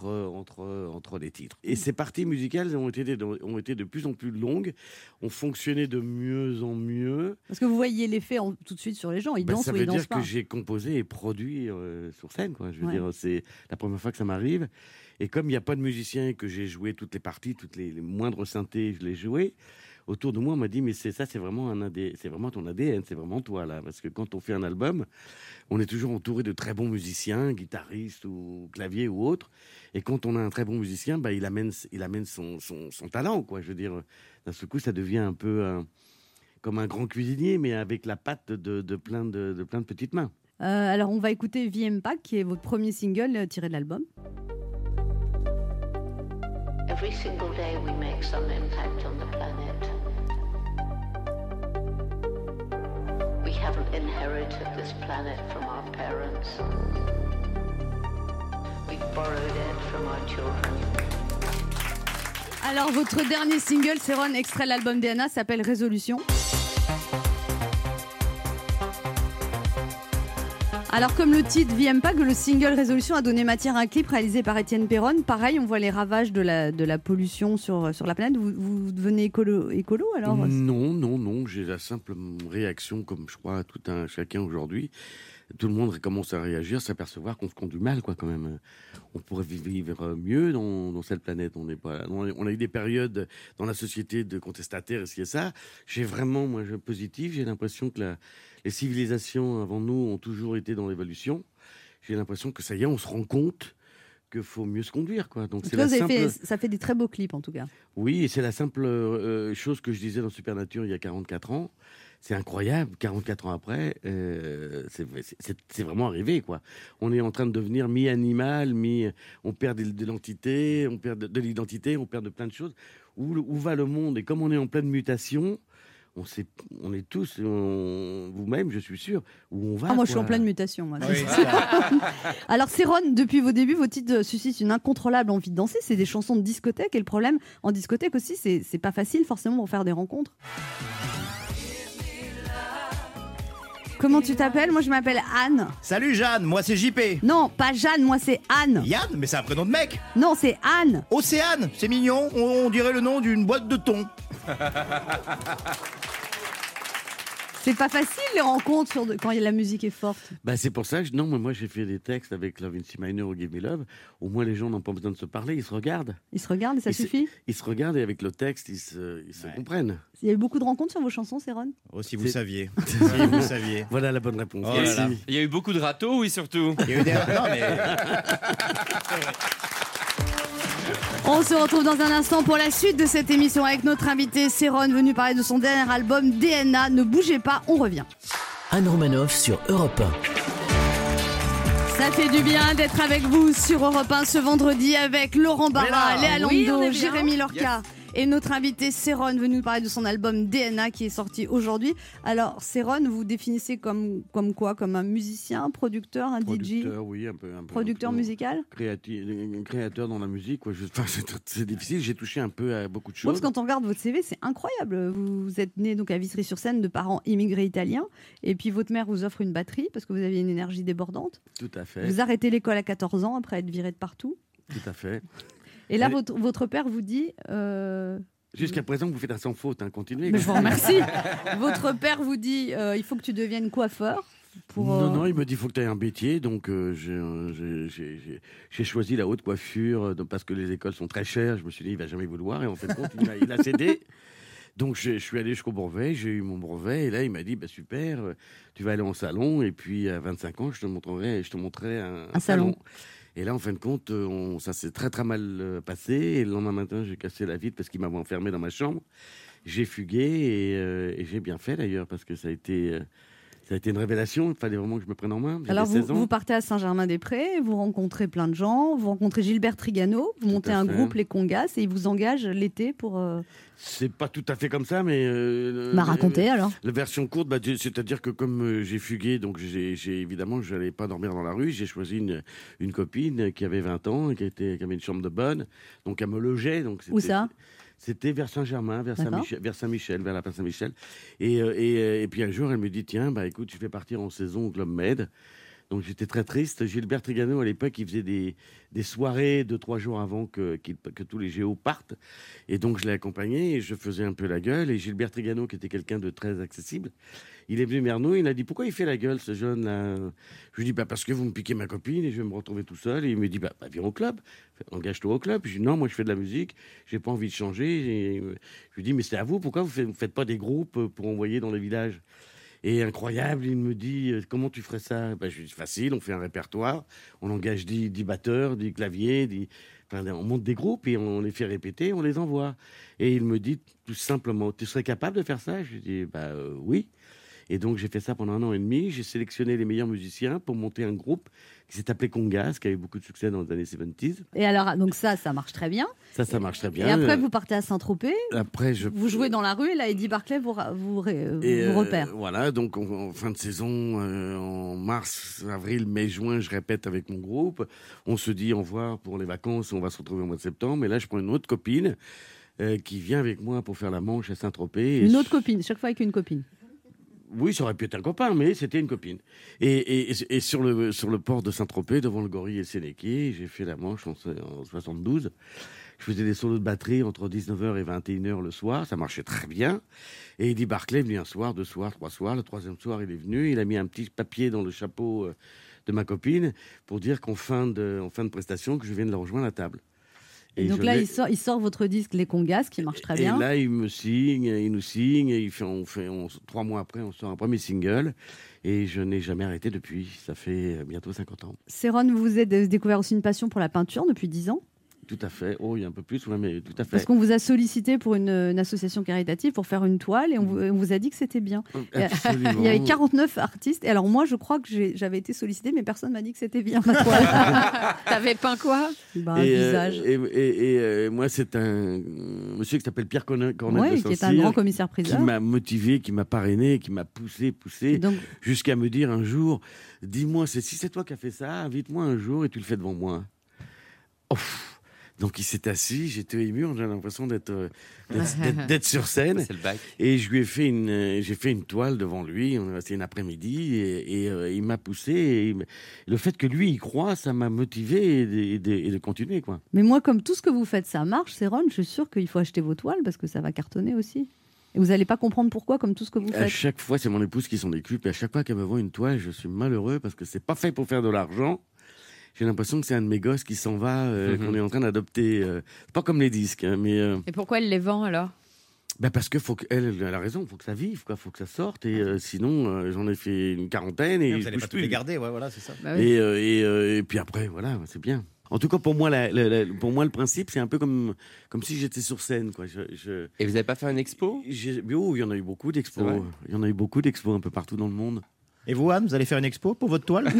Speaker 7: entre les titres. Et ces parties musicales ont été de plus en plus longues, ont fonctionné de mieux en mieux.
Speaker 2: Parce que vous voyez l'effet tout de suite sur les gens. Ils dansent
Speaker 7: Ça
Speaker 2: ou
Speaker 7: veut
Speaker 2: ils dansent
Speaker 7: dire
Speaker 2: pas.
Speaker 7: que j'ai composé et produit sur scène, quoi. Je veux
Speaker 2: Ouais.
Speaker 7: dire, c'est la première fois que ça m'arrive. Et comme il n'y a pas de musicien et que j'ai joué toutes les parties, toutes les moindres synthés, je les jouais. Autour de moi, on m'a dit mais c'est vraiment c'est vraiment ton ADN, c'est vraiment toi là, parce que quand on fait un album, on est toujours entouré de très bons musiciens, guitaristes ou clavier ou autres, et quand on a un très bon musicien, bah il amène son talent, quoi. Je veux dire, d'un seul coup, ça devient un peu comme un grand cuisinier, mais avec la patte de plein de petites mains.
Speaker 2: Alors on va écouter The Impact, qui est votre premier single tiré de l'album.
Speaker 8: Every single day we make some impact on the planet. We haven't inherited this planet from our parents. We've borrowed it from our children.
Speaker 2: Alors votre dernier single, Céron, extrait de l'album DNA, s'appelle Résolution. Alors comme le titre The Impact, le single Résolution a donné matière à un clip réalisé par Étienne Perron. Pareil, on voit les ravages de la pollution sur la planète. Vous devenez écolo alors?
Speaker 7: Non, j'ai la simple réaction, comme je crois tout un chacun aujourd'hui. Tout le monde commence à réagir, s'apercevoir qu'on se conduit mal, quoi, quand même. On pourrait vivre mieux dans cette planète. On a eu des périodes dans la société de contestataires, et ça. J'ai vraiment, moi, positif. J'ai l'impression que les civilisations avant nous ont toujours été dans l'évolution. j'ai l'impression que ça y est, on se rend compte qu'il faut mieux se conduire, quoi. Donc c'est
Speaker 2: Toi,
Speaker 7: la simple...
Speaker 2: ça fait des très beaux clips en tout cas.
Speaker 7: Oui, et c'est la simple chose que je disais dans Supernature il y a 44 ans. C'est incroyable, 44 ans après, c'est vraiment arrivé, quoi. On est en train de devenir mi-animal, on perd de l'identité, on perd de l'identité, on perd de plein de choses. Où va le monde? Et comme on est en pleine mutation, on est tous, vous-même, je suis sûr, où on va.
Speaker 2: Ah, moi,
Speaker 7: quoi.
Speaker 2: je suis en pleine mutation. Moi.
Speaker 3: Oui.
Speaker 2: Alors, Céron, depuis vos débuts, vos titres suscitent une incontrôlable envie de danser. C'est des chansons de discothèque. Et le problème, en discothèque aussi, c'est pas facile forcément pour faire des rencontres. Comment tu t'appelles? Moi, je m'appelle Anne.
Speaker 3: Salut Jeanne, moi c'est JP.
Speaker 2: Non, pas Jeanne, moi, c'est Anne.
Speaker 3: Yann, mais c'est un prénom de mec.
Speaker 2: Non, c'est Anne.
Speaker 3: Océane, c'est mignon, on dirait le nom d'une boîte de thon.
Speaker 2: C'est pas facile les rencontres quand la musique est forte.
Speaker 7: Bah, c'est pour ça que mais moi j'ai fait des textes avec Love in C Minor ou Give Me Love. Au moins les gens n'ont pas besoin de se parler, ils se regardent.
Speaker 2: Ils se regardent et ça
Speaker 7: Et
Speaker 2: suffit.
Speaker 7: Ils se regardent et avec le texte ils se comprennent.
Speaker 2: Il y a eu beaucoup de rencontres sur vos chansons, Céron?
Speaker 3: Oh, si vous
Speaker 7: C'est-
Speaker 3: saviez. Si vous saviez.
Speaker 7: Voilà la bonne réponse.
Speaker 3: Oh là là.
Speaker 7: Merci.
Speaker 5: Il y a eu beaucoup de râteaux, oui, surtout.
Speaker 3: Il y a eu des... Non, mais...
Speaker 2: On se retrouve dans un instant pour la suite de cette émission avec notre invité Céron, venu parler de son dernier album DNA. Ne bougez pas, on revient.
Speaker 1: Anne Romanoff sur Europe 1.
Speaker 2: Ça fait du bien d'être avec vous sur Europe 1 ce vendredi avec Laurent Barra, Léa
Speaker 4: Oui, on
Speaker 2: Lando,
Speaker 4: est bien.
Speaker 2: Jérémy Lorca. Et notre invité Céron, venu nous parler de son album DNA qui est sorti aujourd'hui. Alors Céron, vous définissez comme quoi? Comme un musicien, producteur, un DJ?
Speaker 7: Producteur, oui, un peu.
Speaker 2: Producteur musical?
Speaker 7: Créateur dans la musique. Quoi. C'est difficile, j'ai touché un peu à beaucoup de
Speaker 2: Moi,
Speaker 7: choses.
Speaker 2: parce que quand on regarde votre CV, c'est incroyable. Vous êtes né donc à Vitry-sur-Seine de parents immigrés italiens. Et puis votre mère vous offre une batterie parce que vous aviez une énergie débordante.
Speaker 7: Tout à fait.
Speaker 2: Vous arrêtez l'école à 14 ans après être viré de partout.
Speaker 7: Tout à fait.
Speaker 2: Et là,
Speaker 7: Allez.
Speaker 2: votre père vous dit...
Speaker 7: Jusqu'à présent, vous faites un sans faute, hein, continuez.
Speaker 2: Mais je vous remercie. Votre père vous dit il faut que tu deviennes coiffeur.
Speaker 7: Non, il me dit il faut que tu aies un métier. Donc, j'ai choisi la haute coiffure parce que les écoles sont très chères. Je me suis dit, il va jamais vouloir. Et en fait, compte, il a cédé. Donc, je suis allé jusqu'au brevet. J'ai eu mon brevet. Et là, il m'a dit, bah, super, tu vas aller en salon. Et puis, à 25 ans, je te montrerai un
Speaker 2: salon.
Speaker 7: Et là, en fin de compte, ça s'est très, très mal passé. Et le lendemain matin, j'ai cassé la vitre parce qu'il m'avait enfermé dans ma chambre. J'ai fugué et j'ai bien fait d'ailleurs parce que ça a été une révélation. Il fallait vraiment que je me prenne en main. J'avais
Speaker 2: Alors,
Speaker 7: 16 ans.
Speaker 2: vous partez à Saint-Germain-des-Prés, vous rencontrez plein de gens, vous rencontrez Gilbert Trigano, vous montez
Speaker 7: à
Speaker 2: un
Speaker 7: fait.
Speaker 2: groupe, les Congas, et il vous engage l'été pour...
Speaker 7: C'est pas tout à fait comme ça, mais...
Speaker 2: racontez alors.
Speaker 7: La version courte, c'est-à-dire que comme j'ai fugué, donc évidemment, je n'allais pas dormir dans la rue. J'ai choisi une copine qui avait 20 ans, qui avait une chambre de bonne, donc elle me logeait. Donc
Speaker 2: Où ça?
Speaker 7: C'était vers Saint-Germain, vers
Speaker 2: D'accord.
Speaker 7: Saint-Michel, vers la place Saint-Michel. Et puis un jour, elle me dit, tiens, bah écoute, tu fais partir en saison au Club Med. Donc j'étais très triste. Gilbert Trigano, à l'époque, il faisait des soirées 2-3 jours avant que tous les géos partent. Et donc je l'ai accompagné et je faisais un peu la gueule. Et Gilbert Trigano, qui était quelqu'un de très accessible, il est venu vers nous, il a dit, pourquoi il fait la gueule, ce jeune-là? Je lui dis, bah, parce que vous me piquez ma copine et je vais me retrouver tout seul. Et il me dit, bah viens au club, engage-toi au club. Je dis, non, moi je fais de la musique, j'ai pas envie de changer. Et je lui dis, mais c'est à vous, pourquoi vous faites pas des groupes pour envoyer dans les villages? Et incroyable, il me dit, comment tu ferais ça? Je lui dis, facile, on fait un répertoire, on engage 10 batteurs, 10 claviers, on monte des groupes et on les fait répéter, on les envoie. Et il me dit tout simplement, tu serais capable de faire ça? Je lui dis, oui. Et donc j'ai fait ça pendant 1 an et demi, j'ai sélectionné les meilleurs musiciens pour monter un groupe qui s'est appelé Congas, qui a eu beaucoup de succès dans les années 70s.
Speaker 2: Et alors, donc ça marche très bien.
Speaker 7: Ça marche très bien.
Speaker 2: Et après, vous partez à Saint-Tropez,
Speaker 7: Après,
Speaker 2: vous jouez dans la rue, et là, Eddie Barclay vous repère.
Speaker 7: Voilà, donc en fin de saison, en mars, avril, mai, juin, je répète avec mon groupe. On se dit au revoir pour les vacances, on va se retrouver au mois de septembre. Et là, je prends une autre copine qui vient avec moi pour faire la Manche à Saint-Tropez.
Speaker 2: Une autre copine, chaque fois avec une copine.
Speaker 7: Oui, ça aurait pu être un copain, mais c'était une copine. Et sur le port de Saint-Tropez, devant le Gorille et le Sénéquier, j'ai fait la Manche en 72. Je faisais des solos de batterie entre 19h et 21h le soir. Ça marchait très bien. Et Eddie Barclay est venu un soir, 2 soirs, 3 soirs. Le 3e soir, il est venu. Il a mis un petit papier dans le chapeau de ma copine pour dire qu'en fin de prestation, que je vienne la rejoindre à table.
Speaker 2: Et donc là, il sort votre disque Les Congas, qui marche très bien.
Speaker 7: Et là, il nous signe, et 3 mois après, on sort un premier single. Et je n'ai jamais arrêté depuis. Ça fait bientôt 50 ans.
Speaker 2: Céron, vous avez découvert aussi une passion pour la peinture depuis 10 ans.
Speaker 7: Tout à fait. Oh, il y a un peu plus, ouais, mais tout à fait.
Speaker 2: Parce qu'on vous a sollicité pour une association caritative pour faire une toile et on vous a dit que c'était bien.
Speaker 7: Absolument.
Speaker 2: Il y avait 49 artistes. Et alors moi, je crois que j'avais été sollicitée, mais personne m'a dit que c'était bien ma toile.
Speaker 4: T'avais peint quoi?
Speaker 2: Un visage.
Speaker 7: Et moi, c'est un monsieur qui s'appelle Pierre Cornet de Saint-Cyr,
Speaker 2: qui est un grand commissaire-priseur.
Speaker 7: Qui m'a motivé, qui m'a parrainé, qui m'a poussé, donc... jusqu'à me dire un jour, dis-moi, si c'est toi qui as fait ça, invite-moi un jour et tu le fais devant moi. Donc il s'est assis, j'étais ému, j'ai l'impression d'être sur scène.
Speaker 5: C'est le bac.
Speaker 7: Et je lui ai fait j'ai fait une toile devant lui. On est resté une après-midi et il m'a poussé. Et le fait que lui y croit, ça m'a motivé et de continuer, quoi.
Speaker 2: Mais moi, comme tout ce que vous faites, ça marche, Céron, je suis sûre qu'il faut acheter vos toiles parce que ça va cartonner aussi. Et vous n'allez pas comprendre pourquoi, comme tout ce que vous faites.
Speaker 7: À chaque fois, c'est mon épouse qui s'en occupe. Et à chaque fois qu'elle me voit une toile, je suis malheureux parce que c'est pas fait pour faire de l'argent. J'ai l'impression que c'est un de mes gosses qui s'en va, qu'on est en train d'adopter. Pas comme les disques, hein, mais...
Speaker 4: Et pourquoi elle les vend alors?
Speaker 7: Parce que elle a raison, il faut que ça vive, il faut que ça sorte. Et sinon, j'en ai fait une quarantaine. Et
Speaker 3: vous n'allez pas tous les garder, ouais, voilà, c'est ça.
Speaker 4: Bah oui.
Speaker 7: Et puis après, voilà, c'est bien. En tout cas, pour moi, le principe, c'est un peu comme si j'étais sur scène, quoi.
Speaker 5: Et vous n'avez pas fait une expo?
Speaker 7: Il y en a eu beaucoup d'expos. Il y en a eu beaucoup d'expos un peu partout dans le monde.
Speaker 3: Et vous, Anne, vous allez faire une expo pour votre toile?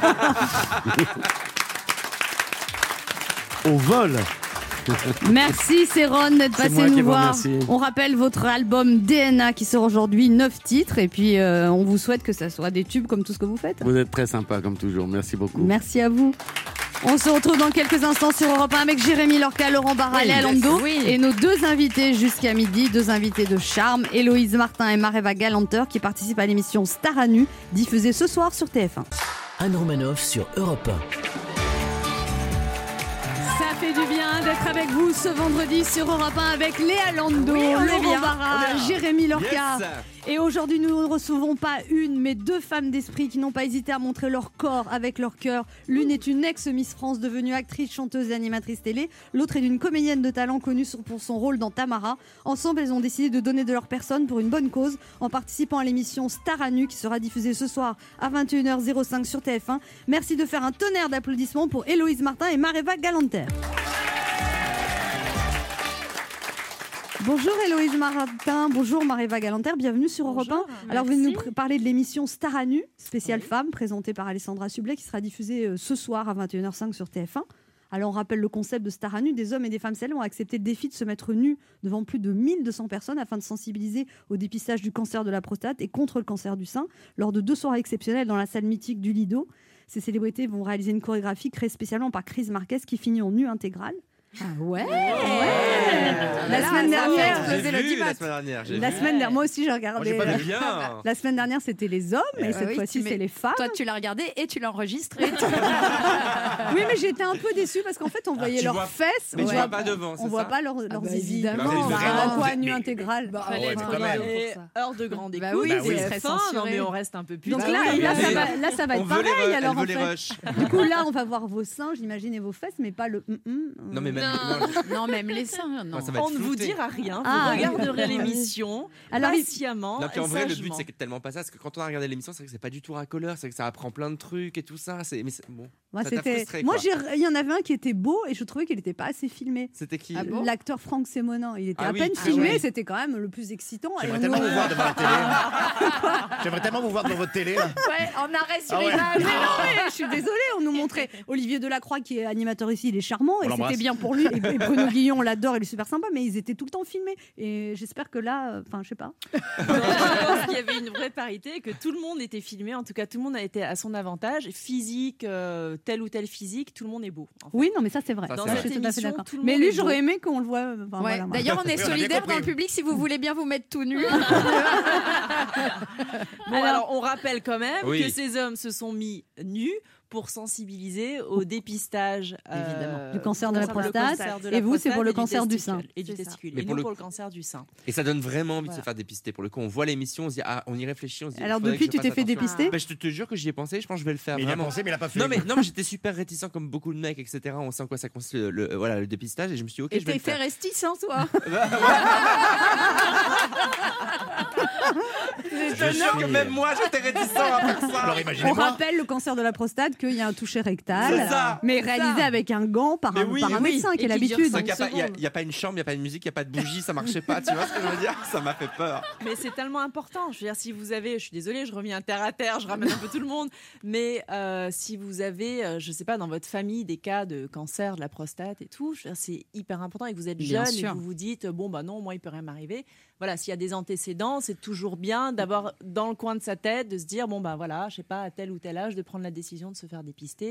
Speaker 7: Au vol.
Speaker 2: Merci Céron d'être passé nous voir.
Speaker 7: Remercie.
Speaker 2: On rappelle votre album DNA qui sort aujourd'hui, 9 titres. Et puis on vous souhaite que ça soit des tubes comme tout ce que vous faites.
Speaker 7: Vous êtes très sympa comme toujours. Merci beaucoup.
Speaker 2: Merci à vous. On se retrouve dans quelques instants sur Europe 1 avec Jérémy Lorca, Laurent Barra, Léa Lando et nos 2 invités jusqu'à midi, 2 invités de charme, Héloïse Martin et Maréva Galanter qui participent à l'émission Star à nu, diffusée ce soir sur TF1.
Speaker 1: Anne Romanoff sur Europe 1.
Speaker 2: Ça fait du bien d'être avec vous ce vendredi sur Europe 1 avec Léa Lando, Laurent Barra, Jérémy Lorca.
Speaker 5: Yes.
Speaker 2: Et aujourd'hui, nous ne recevons pas une, mais 2 femmes d'esprit qui n'ont pas hésité à montrer leur corps avec leur cœur. L'une est une ex-Miss France devenue actrice, chanteuse et animatrice télé. L'autre est une comédienne de talent connue pour son rôle dans Tamara. Ensemble, elles ont décidé de donner de leur personne pour une bonne cause en participant à l'émission Star à nu qui sera diffusée ce soir à 21h05 sur TF1. Merci de faire un tonnerre d'applaudissements pour Héloïse Martin et Maréva Galanter. Bonjour Héloïse Martin, bonjour Maréva Galanter, bienvenue sur Europe 1. Alors vous venez nous parler de l'émission Star à nu, spéciale femme, présentée par Alessandra Sublet, qui sera diffusée ce soir à 21h05 sur TF1. Alors on rappelle le concept de Star à nu, des hommes et des femmes célèbres ont accepté le défi de se mettre nus devant plus de 1200 personnes afin de sensibiliser au dépistage du cancer de la prostate et contre le cancer du sein, lors de 2 soirées exceptionnelles dans la salle mythique du Lido. Ces célébrités vont réaliser une chorégraphie créée spécialement par Chris Marquez qui finit en nu intégral.
Speaker 4: Ah ouais,
Speaker 2: La semaine dernière,
Speaker 5: La semaine dernière,
Speaker 2: moi aussi j'ai regardé.
Speaker 3: Moi, j'ai pas vu.
Speaker 5: Bien.
Speaker 2: La semaine dernière c'était les hommes et cette
Speaker 4: oui,
Speaker 2: fois-ci c'est les femmes.
Speaker 4: Toi, tu l'as regardé et tu l'as enregistré.
Speaker 2: Oui, mais j'étais un peu déçue parce qu'en fait on voyait
Speaker 5: tu
Speaker 2: leurs
Speaker 5: vois-
Speaker 2: fesses.
Speaker 5: Mais tu vois pas devant,
Speaker 2: On
Speaker 5: c'est
Speaker 2: voit
Speaker 5: ça?
Speaker 2: pas leurs zizi.
Speaker 4: évidemment.
Speaker 5: Bah, vous avez
Speaker 2: Vraiment
Speaker 5: vraiment-
Speaker 2: quoi, nu intégral.
Speaker 9: Fallait
Speaker 3: ouais,
Speaker 9: être
Speaker 3: mais quand même.
Speaker 9: et heure de grande écoute.
Speaker 4: Bah oui,
Speaker 3: Bah oui.
Speaker 4: ce serait
Speaker 9: Fin, non
Speaker 4: censuré.
Speaker 9: mais on reste un peu plus.
Speaker 2: Donc
Speaker 9: Bah
Speaker 2: là,
Speaker 9: oui,
Speaker 2: là,
Speaker 9: mais-
Speaker 2: ça va
Speaker 5: On
Speaker 2: être
Speaker 5: veut les
Speaker 2: pareil
Speaker 5: rushs,
Speaker 2: alors
Speaker 5: elle
Speaker 2: en
Speaker 5: veut les
Speaker 2: fait.
Speaker 5: rushs.
Speaker 2: Du coup là on va voir vos seins, j'imagine, et vos fesses, mais pas le.
Speaker 5: Non mais même.
Speaker 4: Non, même les seins, non.
Speaker 5: Ça va être
Speaker 9: On ne vous
Speaker 5: flouté.
Speaker 9: dira rien. Vous
Speaker 2: Ah,
Speaker 9: regarderez l'émission
Speaker 2: Alors,
Speaker 9: patiemment.
Speaker 5: Non, puis en
Speaker 9: et
Speaker 5: vrai, le but,
Speaker 9: sagement.
Speaker 5: c'est que tellement pas ça, parce que quand on a regardé l'émission, c'est vrai que c'est pas du tout racoleur, c'est que ça apprend plein de trucs et tout ça. Bon,
Speaker 2: Moi,
Speaker 5: ça t'a frustré,
Speaker 2: moi,
Speaker 5: quoi.
Speaker 2: il y en avait un qui était beau et je trouvais qu'il n'était pas assez filmé.
Speaker 5: C'était qui?
Speaker 4: Ah bon
Speaker 2: L'acteur Franck Sémonin, il était
Speaker 5: Ah
Speaker 2: à
Speaker 5: oui.
Speaker 2: peine
Speaker 5: Ah
Speaker 2: filmé,
Speaker 4: ouais.
Speaker 2: c'était quand même le plus excitant.
Speaker 3: J'aimerais
Speaker 2: Et
Speaker 3: tellement
Speaker 2: nous-
Speaker 3: vous voir devant la télé. J'aimerais tellement vous voir devant votre télé. Là.
Speaker 4: Ouais, en arrêt sur
Speaker 3: Ah ouais.
Speaker 4: image.
Speaker 2: Mais non, mais je suis désolée, on nous montrait Olivier Delacroix qui est animateur ici, il est charmant
Speaker 3: On
Speaker 2: et
Speaker 3: l'embrasse.
Speaker 2: c'était bien pour lui. Et Bruno Guillon, on l'adore, il est super sympa, mais ils étaient tout le temps filmés. Et j'espère que là, enfin, je sais pas.
Speaker 9: Non, je pense qu'il y avait une vraie parité et que tout le monde était filmé. En tout cas, tout le monde a été à son avantage. Physique, tel ou tel physique, tout le monde est beau. en fait.
Speaker 2: Oui, non, mais ça c'est vrai.
Speaker 5: Ça,
Speaker 9: Dans
Speaker 5: c'est
Speaker 2: Je
Speaker 5: vrai.
Speaker 2: suis tout à fait
Speaker 9: émission,
Speaker 2: d'accord.
Speaker 9: tout le
Speaker 2: Mais
Speaker 9: monde
Speaker 2: lui,
Speaker 9: est
Speaker 2: j'aurais
Speaker 9: beau.
Speaker 2: aimé qu'on le voit. Enfin,
Speaker 4: Ouais.
Speaker 2: voilà.
Speaker 4: D'ailleurs, on est
Speaker 3: Oui, on a bien
Speaker 4: solidaires
Speaker 3: compris.
Speaker 4: dans le public si vous voulez bien vous mettre tout nu.
Speaker 9: Bon, alors on rappelle quand même
Speaker 5: Oui.
Speaker 9: que ces hommes se sont mis nus pour sensibiliser au dépistage
Speaker 2: du cancer de la prostate. Et vous, c'est pour le cancer du sein.
Speaker 9: Et du testicule.
Speaker 5: Mais
Speaker 9: Et
Speaker 5: pour
Speaker 9: nous,
Speaker 5: le-
Speaker 9: pour le cancer du sein.
Speaker 5: Et ça donne vraiment envie de se faire dépister. Pour le coup, on voit l'émission, on se dit, on y réfléchit. On se dit,
Speaker 2: Alors,
Speaker 5: faudrait
Speaker 2: depuis,
Speaker 5: que je
Speaker 2: tu t'es
Speaker 5: fasse
Speaker 2: fait
Speaker 5: attention.
Speaker 2: dépister
Speaker 5: Bah, je te jure que j'y ai pensé, je pense que je vais le faire.
Speaker 3: Mais il a
Speaker 5: vraiment.
Speaker 3: pensé, mais il a pas fait.
Speaker 5: Non, mais j'étais super réticent comme beaucoup de mecs, etc. On sait en quoi ça consiste le dépistage et je me suis dit, ok,
Speaker 4: Et
Speaker 5: je vais
Speaker 4: t'es
Speaker 5: le faire.
Speaker 4: réticent, toi.
Speaker 5: Je jure que même moi, j'étais réticent à faire ça.
Speaker 3: Alors
Speaker 2: On
Speaker 3: imaginez-moi.
Speaker 2: rappelle le cancer de la prostate qu'il y a un toucher rectal,
Speaker 5: C'est ça.
Speaker 2: mais réalisé avec un gant par
Speaker 5: Mais
Speaker 2: un,
Speaker 5: oui,
Speaker 2: par
Speaker 5: mais
Speaker 2: un
Speaker 5: oui.
Speaker 2: médecin qui a
Speaker 4: Et qui dure
Speaker 2: l'habitude.
Speaker 4: cinq
Speaker 5: Il n'y a pas une chambre, il n'y a pas une musique, il n'y a pas de bougie, ça marchait pas. Tu vois ce que je veux dire? Ça m'a fait peur.
Speaker 9: Mais c'est tellement important. Je veux dire, si vous avez, je suis désolée, je reviens terre à terre, je ramène un peu tout le monde, mais si vous avez, je sais pas, dans votre famille des cas de cancer de la prostate et tout, je veux dire, c'est hyper important et que vous êtes
Speaker 4: Bien
Speaker 9: jeune et
Speaker 4: sûr.
Speaker 9: que vous vous dites, bon bah non, moi il peut rien m'arriver. Voilà, s'il y a des antécédents, c'est toujours bien d'avoir dans le coin de sa tête de se dire, bon bah voilà, je sais pas, à tel ou tel âge, de prendre la décision de se faire dépister,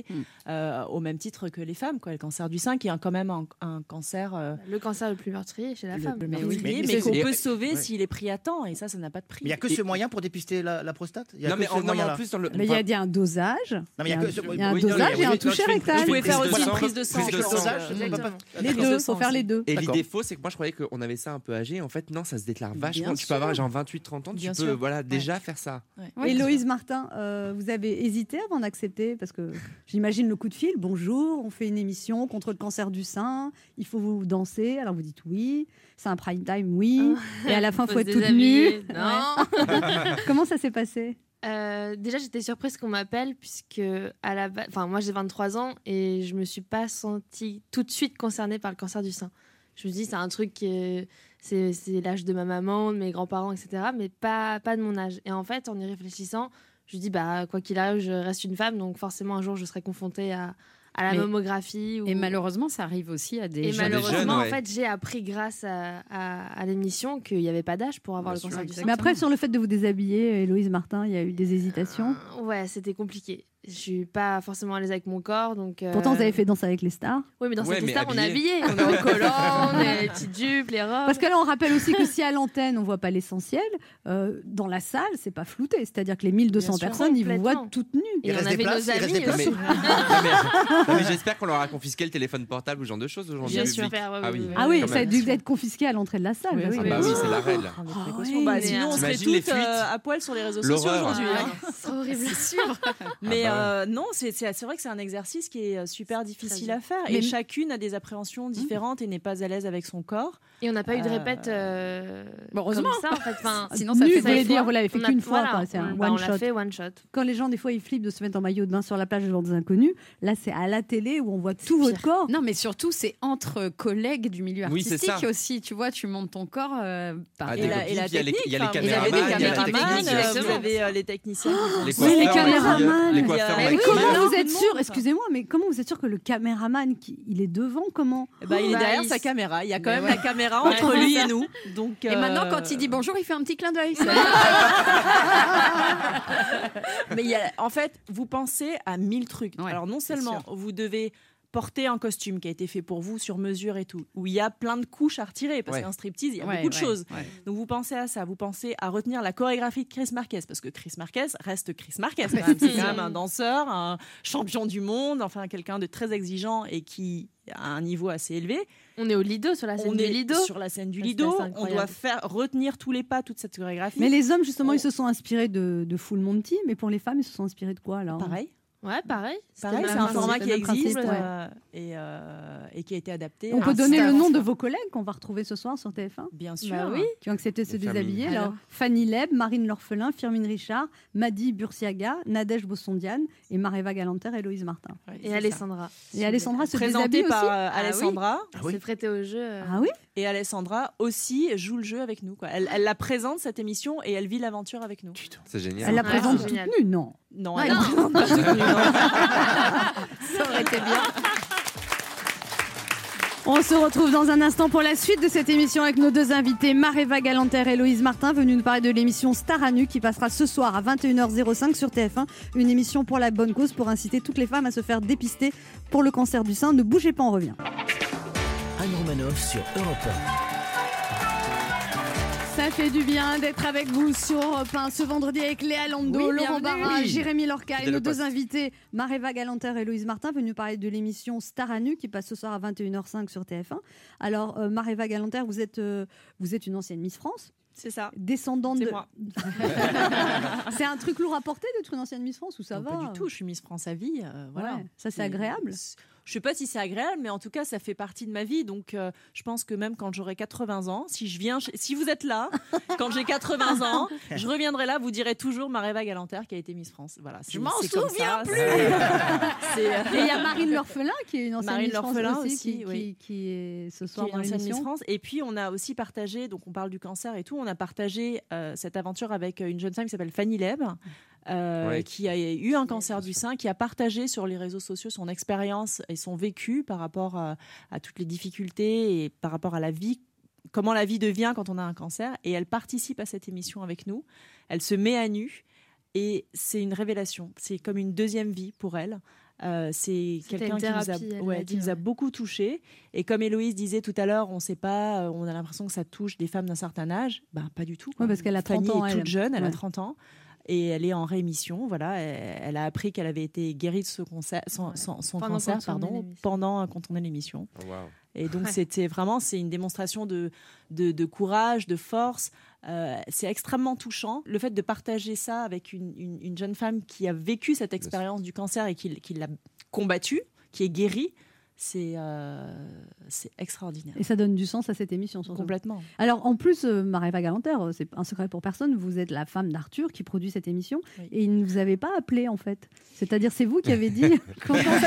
Speaker 9: au même titre que les femmes, quoi. Le cancer du sein qui est quand même un cancer
Speaker 10: Le cancer le plus meurtrier chez la femme.
Speaker 9: mais
Speaker 3: Mais
Speaker 9: qu'on
Speaker 5: c'est-
Speaker 9: peut sauver
Speaker 5: ouais.
Speaker 9: s'il est pris à temps et ça n'a pas de prix.
Speaker 3: Mais il n'y a que ce moyen pour dépister la prostate. Il y a
Speaker 5: Non,
Speaker 3: que
Speaker 5: mais
Speaker 3: ce
Speaker 5: non, mais
Speaker 3: moyen-là.
Speaker 5: en plus, dans le.
Speaker 2: Mais il y a un dosage.
Speaker 3: Non, mais il y a que ce-
Speaker 2: Il y a un
Speaker 3: oui, non,
Speaker 2: dosage
Speaker 3: oui,
Speaker 2: et un
Speaker 3: oui,
Speaker 2: toucher
Speaker 3: non, je fais une-
Speaker 2: rectal.
Speaker 9: Vous pouvez faire
Speaker 3: Voilà.
Speaker 9: aussi une prise de sang.
Speaker 3: Prise de sang.
Speaker 9: Exactement.
Speaker 3: C'est pas-
Speaker 2: Les
Speaker 9: Prise de
Speaker 2: deux,
Speaker 9: sang
Speaker 2: faut faire
Speaker 9: aussi.
Speaker 2: les deux.
Speaker 5: Et
Speaker 3: D'accord.
Speaker 5: l'idée fausse, c'est que moi je croyais qu'on avait ça un peu âgé. En fait, non, ça se déclare vachement.
Speaker 2: Bien
Speaker 5: Tu peux avoir
Speaker 2: sûr.
Speaker 5: genre 28-30 ans, tu
Speaker 9: Bien
Speaker 5: peux
Speaker 9: sûr.
Speaker 5: voilà, déjà faire ça.
Speaker 9: Ouais.
Speaker 2: Héloïse Martin, vous avez hésité avant d'accepter parce que j'imagine le coup de fil. Bonjour, on fait une émission contre le cancer du sein. Il faut vous danser. Alors vous dites oui. C'est un prime time, oui. Et à la fin, faut être toute nue.
Speaker 10: Non.
Speaker 2: Comment ça s'est passé?
Speaker 10: Déjà, j'étais surprise qu'on m'appelle puisque à la base, enfin moi j'ai 23 ans et je me suis pas sentie tout de suite concernée par le cancer du sein. Je me dis c'est un truc c'est l'âge de ma maman, de mes grands-parents, etc. Mais pas de mon âge. Et en fait, en y réfléchissant, je dis bah quoi qu'il arrive, je reste une femme, donc forcément un jour je serai confrontée à la
Speaker 4: Mais-
Speaker 10: mammographie.
Speaker 4: Et malheureusement, ça arrive aussi à des
Speaker 10: Et
Speaker 4: jeunes.
Speaker 10: malheureusement,
Speaker 5: jeunes, ouais.
Speaker 10: en fait, j'ai appris grâce à l'émission qu'il n'y avait pas d'âge pour avoir
Speaker 5: Bien
Speaker 10: le cancer
Speaker 5: sûr,
Speaker 10: du sein.
Speaker 2: Mais après, sur le fait de vous déshabiller, Héloïse Martin, il y a eu des hésitations.
Speaker 10: Ouais, c'était compliqué. Je suis pas forcément à l'aise avec mon corps, donc.
Speaker 2: Pourtant, vous avez fait Danse avec les stars.
Speaker 10: Oui, mais dans
Speaker 5: Ouais,
Speaker 10: cette
Speaker 5: mais
Speaker 10: stars, on est
Speaker 5: habillé.
Speaker 10: habillé. On est en collant, on a les petites jupes, les robes.
Speaker 2: Parce que là, on rappelle aussi que si à l'antenne, on voit pas l'essentiel, dans la salle, c'est pas flouté. C'est-à-dire que les 1200
Speaker 10: Bien sûr,
Speaker 2: personnes, ils vous voient
Speaker 10: complètement.
Speaker 2: toutes nues.
Speaker 10: Et
Speaker 3: Il
Speaker 10: on
Speaker 3: reste
Speaker 10: avait
Speaker 3: des places,
Speaker 10: nos
Speaker 3: il reste
Speaker 10: amis
Speaker 3: des places.
Speaker 10: aussi.
Speaker 5: Mais j'espère qu'on leur a confisqué le téléphone portable ou ce genre de choses aujourd'hui.
Speaker 10: Bien
Speaker 5: au
Speaker 10: sûr.
Speaker 5: public.
Speaker 10: Ouais,
Speaker 5: Ah oui.
Speaker 10: ouais,
Speaker 2: Ah oui,
Speaker 5: Quand
Speaker 2: ça a
Speaker 5: même.
Speaker 2: dû être confisqué à l'entrée de la salle.
Speaker 9: Oui,
Speaker 2: bien
Speaker 9: oui,
Speaker 2: sûr.
Speaker 5: Ah bah oui, c'est la règle.
Speaker 9: Prendre des
Speaker 2: Ah
Speaker 9: précautions.
Speaker 2: ouais.
Speaker 9: Bah,
Speaker 10: Mais,
Speaker 9: sinon, on serait
Speaker 5: t'imagines les
Speaker 9: toutes
Speaker 5: fuites
Speaker 9: à poil sur les réseaux sociaux
Speaker 5: L'horreur.
Speaker 9: aujourd'hui. hein.
Speaker 10: C'est horrible, c'est sûr.
Speaker 9: Mais
Speaker 5: Ah bah
Speaker 9: non, c'est vrai que c'est un exercice qui est super difficile
Speaker 10: dur.
Speaker 9: à faire.
Speaker 2: Mais-
Speaker 9: Et chacune a des appréhensions différentes et n'est pas à l'aise avec son corps.
Speaker 10: Et on n'a pas eu de répète
Speaker 4: Bon, heureusement.
Speaker 10: comme ça, en fait. Enfin,
Speaker 4: Sinon, ça
Speaker 2: Nu,
Speaker 4: fait
Speaker 2: vous voulez
Speaker 10: des fois,
Speaker 2: dire, vous l'avez fait
Speaker 10: on a-
Speaker 2: qu'une fois,
Speaker 10: voilà,
Speaker 2: quoi, c'est un
Speaker 10: on
Speaker 2: one
Speaker 10: l'a
Speaker 2: shot.
Speaker 10: fait one shot.
Speaker 2: Quand les gens, des fois, ils flippent de se mettre en maillot de bain sur la plage devant des inconnus, là, c'est à la télé où on voit tout votre corps.
Speaker 4: Non, mais surtout, c'est entre collègues du milieu
Speaker 5: Oui, c'est
Speaker 4: artistique
Speaker 5: ça.
Speaker 4: aussi. Tu vois, tu montes ton corps par
Speaker 5: Ah,
Speaker 9: Et
Speaker 5: des
Speaker 9: la
Speaker 5: copines, il y a les-
Speaker 9: technique,
Speaker 5: il y a les
Speaker 9: enfin, vous avez
Speaker 5: caméramans,
Speaker 9: des
Speaker 5: il y a la
Speaker 9: caméramans,
Speaker 5: technique,
Speaker 9: vous
Speaker 10: exactement.
Speaker 9: avez les techniciens. qui vont
Speaker 5: Les
Speaker 9: suivre.
Speaker 2: Oui, les
Speaker 5: coiffeurs
Speaker 2: caméramans.
Speaker 5: maquilleurs, les
Speaker 9: Il y a-
Speaker 5: coiffeurs
Speaker 9: Mais
Speaker 2: Mais
Speaker 5: maquilleurs.
Speaker 2: comment
Speaker 9: Beaucoup
Speaker 2: vous
Speaker 9: de
Speaker 2: êtes
Speaker 9: monde,
Speaker 2: sûr,
Speaker 9: enfin.
Speaker 2: excusez-moi, mais comment vous êtes sûr que le caméraman, il est devant, comment
Speaker 9: Bah, il est
Speaker 10: Bah,
Speaker 9: derrière
Speaker 10: il
Speaker 9: sa
Speaker 10: s-
Speaker 9: caméra. Il y a quand
Speaker 4: Mais
Speaker 9: même
Speaker 4: ouais.
Speaker 9: la caméra
Speaker 10: Ouais,
Speaker 9: entre
Speaker 10: c'est
Speaker 9: lui
Speaker 10: ça.
Speaker 9: et nous. Donc,
Speaker 4: Et maintenant, quand il dit bonjour, il fait un petit clin d'œil.
Speaker 9: Mais en fait, vous pensez à 1000 trucs.
Speaker 4: Ouais,
Speaker 9: Alors non
Speaker 4: c'est
Speaker 9: seulement vous devez porter un costume qui a été fait pour vous sur mesure et tout, où il y a plein de couches à retirer, parce
Speaker 5: Ouais.
Speaker 9: qu'un striptease, il y a
Speaker 4: Ouais,
Speaker 9: beaucoup de
Speaker 4: ouais,
Speaker 9: choses.
Speaker 4: ouais.
Speaker 9: Donc vous pensez à ça, vous pensez à retenir la chorégraphie de Chris Marquez, parce que Chris Marquez reste Chris Marquez. Quand même. C'est quand même un danseur, un champion du monde, enfin quelqu'un de très exigeant et qui a un niveau assez élevé.
Speaker 10: On est au Lido, sur la scène
Speaker 9: On
Speaker 10: du
Speaker 9: est
Speaker 10: Lido.
Speaker 9: sur la scène du
Speaker 10: Ça, c'est
Speaker 9: Lido,
Speaker 10: assez
Speaker 9: on
Speaker 10: incroyable.
Speaker 9: doit retenir tous les pas, toute cette chorégraphie.
Speaker 2: Mais les hommes, justement,
Speaker 9: Oh.
Speaker 2: ils se sont inspirés de Full Monty, mais pour les femmes, ils se sont inspirés de quoi, alors
Speaker 9: Pareil.
Speaker 10: Ouais, pareil.
Speaker 9: Pareil,
Speaker 10: C'était
Speaker 9: c'est
Speaker 10: le
Speaker 9: un
Speaker 10: même
Speaker 9: format
Speaker 10: principe.
Speaker 9: qui
Speaker 2: le même
Speaker 9: existe
Speaker 2: principe,
Speaker 9: et qui a été adapté.
Speaker 2: On
Speaker 9: à
Speaker 2: peut
Speaker 9: un
Speaker 2: donner le
Speaker 9: staff.
Speaker 2: nom de vos collègues qu'on va retrouver ce soir sur TF1
Speaker 9: Bien sûr.
Speaker 10: Bah oui.
Speaker 2: qui ont accepté de se
Speaker 5: Les familles.
Speaker 2: déshabiller.
Speaker 10: Alors.
Speaker 2: Alors, Fanny Leb, Marine L'Orphelin, Firmine Richard, Madi Bursiaga, Nadège Bossondiane et Mareva Galanter et Héloïse Martin.
Speaker 9: Ouais,
Speaker 10: Et
Speaker 9: c'est ça.
Speaker 10: Alessandra.
Speaker 2: Et Alessandra se
Speaker 9: Présentée
Speaker 2: déshabille
Speaker 9: par
Speaker 2: aussi
Speaker 9: Alessandra.
Speaker 3: oui.
Speaker 10: s'est prêtée au jeu.
Speaker 2: Ah oui
Speaker 9: Et Alessandra aussi joue le jeu avec nous. Quoi. Elle la présente, cette émission, et elle vit l'aventure avec nous.
Speaker 5: C'est génial.
Speaker 2: Elle la
Speaker 10: Ouais,
Speaker 2: présente
Speaker 10: c'est
Speaker 2: toute
Speaker 10: génial.
Speaker 2: nue, non.
Speaker 9: Non,
Speaker 2: Ah,
Speaker 9: elle
Speaker 2: non.
Speaker 9: présente pas toute nue, non.
Speaker 2: Ça aurait été bien. On se retrouve dans un instant pour la suite de cette émission avec nos deux invités, Mareva Galanter et Héloïse Martin, venus nous parler de l'émission Star à nu qui passera ce soir à 21h05 sur TF1. Une émission pour la bonne cause pour inciter toutes les femmes à se faire dépister pour le cancer du sein. Ne bougez pas, on revient.
Speaker 1: Anne Romanoff sur Europe
Speaker 2: Ça fait du bien d'être avec vous sur Europe 1 ce vendredi avec Léa Lando,
Speaker 4: Oui,
Speaker 2: Laurent
Speaker 4: bienvenue.
Speaker 2: Barra,
Speaker 3: Oui.
Speaker 2: Jérémy Lorca et
Speaker 5: Fidèle
Speaker 2: nos
Speaker 5: au poste.
Speaker 2: deux invités, Maréva Galanter et Héloïse Martin, venus parler de l'émission Star à nu qui passe ce soir à 21h05 sur TF1. Alors, Maréva Galanter, vous êtes une ancienne Miss France,
Speaker 9: C'est ça.
Speaker 2: descendante
Speaker 9: C'est
Speaker 2: de.
Speaker 9: moi.
Speaker 2: C'est un truc lourd à porter d'être une ancienne Miss France ou ça
Speaker 9: Non,
Speaker 2: va
Speaker 9: Pas du tout, je suis Miss France à vie. Voilà.
Speaker 2: Ouais, ça, c'est agréable.
Speaker 9: Je sais pas si c'est agréable, mais en tout cas, ça fait partie de ma vie. Donc, je pense que même quand j'aurai 80 ans, si vous êtes là, quand j'ai 80 ans, je reviendrai là, vous direz toujours Maréva Galanter qui a été Miss France. Voilà,
Speaker 4: Je m'en
Speaker 9: c'est comme
Speaker 4: souviens
Speaker 9: ça,
Speaker 4: plus.
Speaker 2: Et il y a Marine L'Orphelin qui est une ancienne
Speaker 9: Marine
Speaker 2: Miss France
Speaker 9: L'Orphelin
Speaker 2: aussi,
Speaker 9: aussi,
Speaker 2: qui,
Speaker 9: oui.
Speaker 2: qui est ce
Speaker 9: qui
Speaker 2: soir
Speaker 9: est
Speaker 2: dans
Speaker 9: une ancienne Miss
Speaker 2: l'émission.
Speaker 9: France. Et puis, on a aussi partagé, donc on parle du cancer et tout, on a partagé cette aventure avec une jeune femme qui s'appelle Fanny Leb,
Speaker 5: Ouais.
Speaker 9: qui a eu un cancer du sein, qui a partagé sur les réseaux sociaux son expérience et son vécu par rapport à toutes les difficultés et par rapport à la vie, comment la vie devient quand on a un cancer. Et elle participe à cette émission avec nous. Elle se met à nu et c'est une révélation. C'est comme une deuxième vie pour elle. C'est
Speaker 10: C'était
Speaker 9: quelqu'un
Speaker 10: une thérapie, elle m'a dit,
Speaker 9: qui nous a beaucoup touchés. Et comme Héloïse disait tout à l'heure, on sait pas, on a l'impression que ça touche des femmes d'un certain âge. Ben, pas du tout.
Speaker 2: Ouais, parce qu'elle a 30
Speaker 9: Fanny
Speaker 2: ans,
Speaker 9: est
Speaker 2: elle.
Speaker 9: toute jeune, elle
Speaker 2: Ouais.
Speaker 9: a 30 ans. Et elle est en rémission, voilà. Elle a appris qu'elle avait été guérie de son cancer,
Speaker 10: Pendant
Speaker 9: cancer
Speaker 10: qu'on tournait l'émission.
Speaker 9: pendant qu'on tournait l'émission.
Speaker 5: Oh, wow.
Speaker 9: Et donc,
Speaker 10: Ouais.
Speaker 9: c'est une démonstration de courage, de force. C'est extrêmement touchant. Le fait de partager ça avec une jeune femme qui a vécu cette expérience du cancer et qui l'a combattu, qui est guérie, c'est extraordinaire.
Speaker 2: Et ça donne du sens à cette émission, surtout.
Speaker 9: Complètement.
Speaker 2: Alors, en plus, Maréva Galanter, c'est un secret pour personne, vous êtes la femme d'Arthur qui produit cette émission
Speaker 9: Oui.
Speaker 2: et il ne vous avait pas appelé, en fait. C'est-à-dire, c'est vous qui avez dit... Comment ça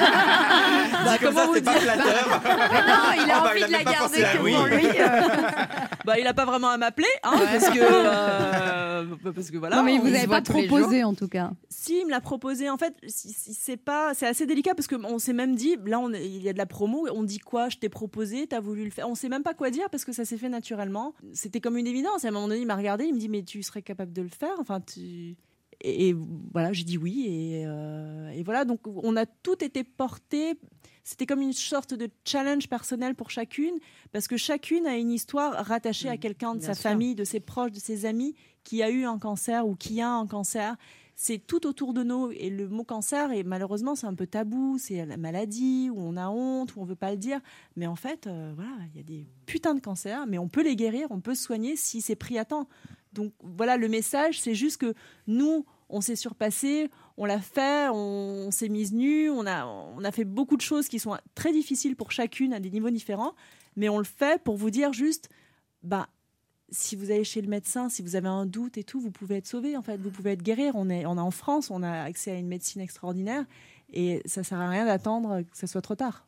Speaker 5: Dit comme ça, c'est pas flatteur.
Speaker 4: Non, il a
Speaker 5: Oh, bah,
Speaker 4: envie
Speaker 5: il a
Speaker 4: de la
Speaker 5: même pas
Speaker 4: garder
Speaker 5: pensé à
Speaker 4: que
Speaker 5: lui.
Speaker 4: pour lui.
Speaker 9: Bah, il n'a pas vraiment à m'appeler, hein, parce que voilà.
Speaker 2: Non, mais il
Speaker 9: on
Speaker 2: vous
Speaker 9: se
Speaker 2: avait
Speaker 9: voit
Speaker 2: pas
Speaker 9: tous les
Speaker 2: proposé, en tout cas.
Speaker 9: Si, il me l'a proposé. En fait, c'est assez délicat parce qu'on s'est même dit, là, il y a de la promo, on dit quoi? Je t'ai proposé, t'as voulu le faire. On sait même pas quoi dire parce que ça s'est fait naturellement. C'était comme une évidence. Et à un moment donné, il m'a regardé, il me dit, mais tu serais capable de le faire? Enfin, et voilà, j'ai dit oui. Et voilà, donc on a tout été porté. C'était comme une sorte de challenge personnel pour chacune, parce que chacune a une histoire rattachée à quelqu'un de
Speaker 4: bien
Speaker 9: sa
Speaker 4: sûr.
Speaker 9: famille, de ses proches, de ses amis, qui a eu un cancer ou qui a un cancer. C'est tout autour de nous. Et le mot cancer, et malheureusement, c'est un peu tabou. C'est la maladie, où on a honte, où on veut pas le dire. Mais en fait, voilà, il y a des putains de cancers, mais on peut les guérir, on peut se soigner si c'est pris à temps. Donc voilà, le message, c'est juste que nous, on s'est surpassé, on l'a fait, on s'est mise nue, on a fait beaucoup de choses qui sont très difficiles pour chacune à des niveaux différents, mais on le fait pour vous dire juste, bah, si vous allez chez le médecin, si vous avez un doute et tout, vous pouvez être sauvé, en fait, vous pouvez être guérir. On est en France, on a accès à une médecine extraordinaire et ça sert à rien d'attendre que ça soit trop tard.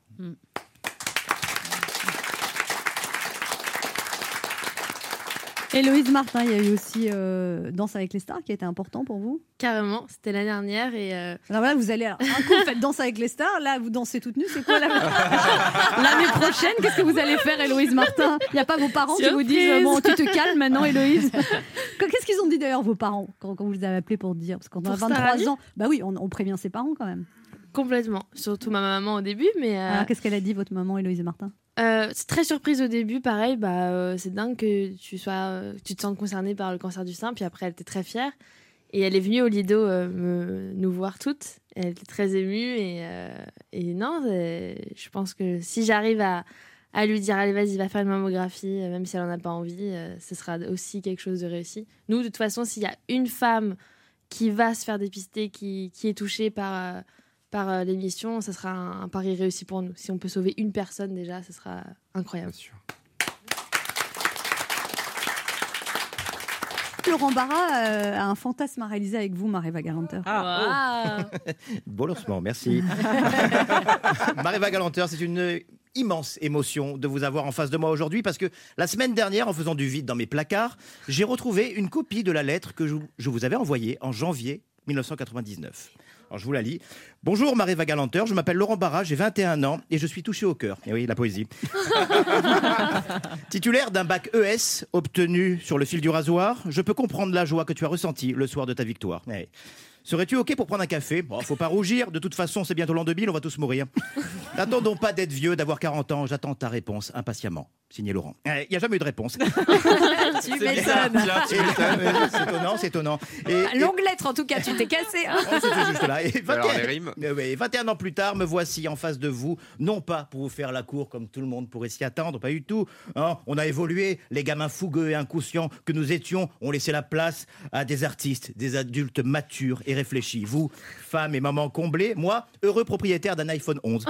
Speaker 2: Héloïse Martin, il y a eu aussi Danse avec les stars qui a été important pour vous.
Speaker 10: Carrément, c'était l'année dernière et
Speaker 2: Alors voilà, vous allez un coup vous faites Danse avec les stars, là vous dansez toute nue, c'est quoi l'année prochaine? Qu'est-ce que vous allez faire, Héloïse Martin? Il n'y a pas vos parents qui vous disent bon, tu te calmes maintenant, Héloïse? Qu'est-ce qu'ils ont dit d'ailleurs, vos parents, quand vous les avez appelés pour dire? Parce qu'on a
Speaker 10: Pour Star
Speaker 2: 23
Speaker 10: Anu
Speaker 2: ans, bah oui, on prévient ses parents quand même.
Speaker 10: complètement, surtout ma maman au début, mais
Speaker 2: Alors qu'est-ce qu'elle a dit, votre maman, Héloïse Martin?
Speaker 10: c'est très surprise au début, pareil, c'est dingue que tu te sentes concernée par le cancer du sein, puis après elle était très fière. Et elle est venue au Lido nous voir toutes. Elle était très émue et non, je pense que si j'arrive à lui dire allez vas-y va faire une mammographie, même si elle en a pas envie, ce sera aussi quelque chose de réussi. Nous de toute façon, s'il y a une femme qui va se faire dépister, qui est touchée par l'émission, ça sera un pari réussi pour nous. Si on peut sauver une personne déjà, ce sera incroyable.
Speaker 5: Bien sûr.
Speaker 2: Laurent Barra a un fantasme à réaliser avec vous, Maréva Galanter.
Speaker 3: Beau lancement, merci. Maréva Galanter, c'est une immense émotion de vous avoir en face de moi aujourd'hui parce que la semaine dernière, en faisant du vide dans mes placards, j'ai retrouvé une copie de la lettre que je vous avais envoyée en janvier 1999. Alors je vous la lis. Bonjour Maréva Galanter, je m'appelle Laurent Barra, j'ai 21 ans et je suis touché au cœur. Et oui, la poésie. Titulaire d'un bac ES obtenu sur le fil du rasoir, je peux comprendre la joie que tu as ressentie le soir de ta victoire. Ouais. Serais-tu OK pour prendre un café? Bon, faut pas rougir, de toute façon c'est bientôt l'an 2000, on va tous mourir. N'attendons pas d'être vieux, d'avoir 40 ans, j'attends ta réponse impatiemment. Signé Laurent. Il n'y a jamais eu de réponse.
Speaker 4: Tu m'étonnes.
Speaker 3: C'est étonnant.
Speaker 4: Longue lettre, en tout cas, tu t'es cassé. Hein.
Speaker 3: Oh, c'était juste là. Et
Speaker 5: Alors, les rimes.
Speaker 3: 21 ans plus tard, me voici en face de vous, non pas pour vous faire la cour comme tout le monde pourrait s'y attendre, pas du tout. Hein, on a évolué, les gamins fougueux et inconscients que nous étions ont laissé la place à des artistes, des adultes matures et réfléchis. Vous, femmes et mamans comblées, moi, heureux propriétaire d'un iPhone 11.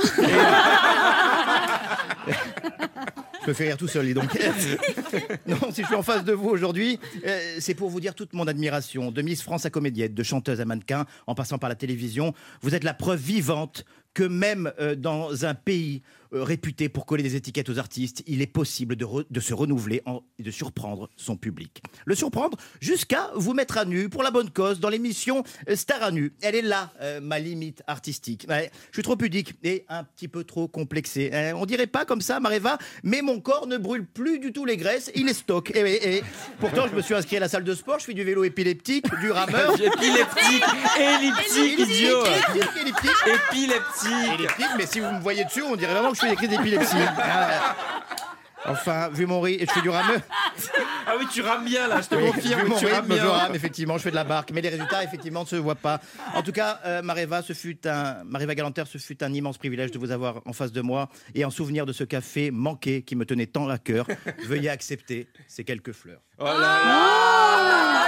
Speaker 3: Je me fais rire tout seul, dis donc. Non, si je suis en face de vous aujourd'hui, c'est pour vous dire toute mon admiration. De Miss France à comédienne, de chanteuse à mannequin, en passant par la télévision, vous êtes la preuve vivante que même dans un pays réputé pour coller des étiquettes aux artistes, il est possible de se renouveler et de surprendre son public. Le surprendre jusqu'à vous mettre à nu pour la bonne cause dans l'émission Star à nu. Elle est là, ma limite artistique. Ouais, je suis trop pudique et un petit peu trop complexé. On dirait pas comme ça, Mareva, mais mon corps ne brûle plus du tout les graisses, il est stock. Et pourtant, je me suis inscrit à la salle de sport, je fais du vélo épileptique, du rameur.
Speaker 5: Elliptique, idiot.
Speaker 3: Épileptique, mais si vous me voyez dessus, on dirait vraiment que je fais des crises d'épilepsie. Enfin, vu mon rythme, je fais du rameur.
Speaker 5: Ah oui, tu rames bien là, je te
Speaker 3: Oui,
Speaker 5: confirme.
Speaker 3: vu mon
Speaker 5: Tu rames
Speaker 3: rythme, je
Speaker 5: bien.
Speaker 3: rame, effectivement, je fais de la barque, mais les résultats, effectivement, ne se voient pas. En tout cas, Mareva Galanter, ce fut un immense privilège de vous avoir en face de moi et en souvenir de ce café manqué qui me tenait tant à cœur. Veuillez accepter ces quelques fleurs.
Speaker 5: Oh là là.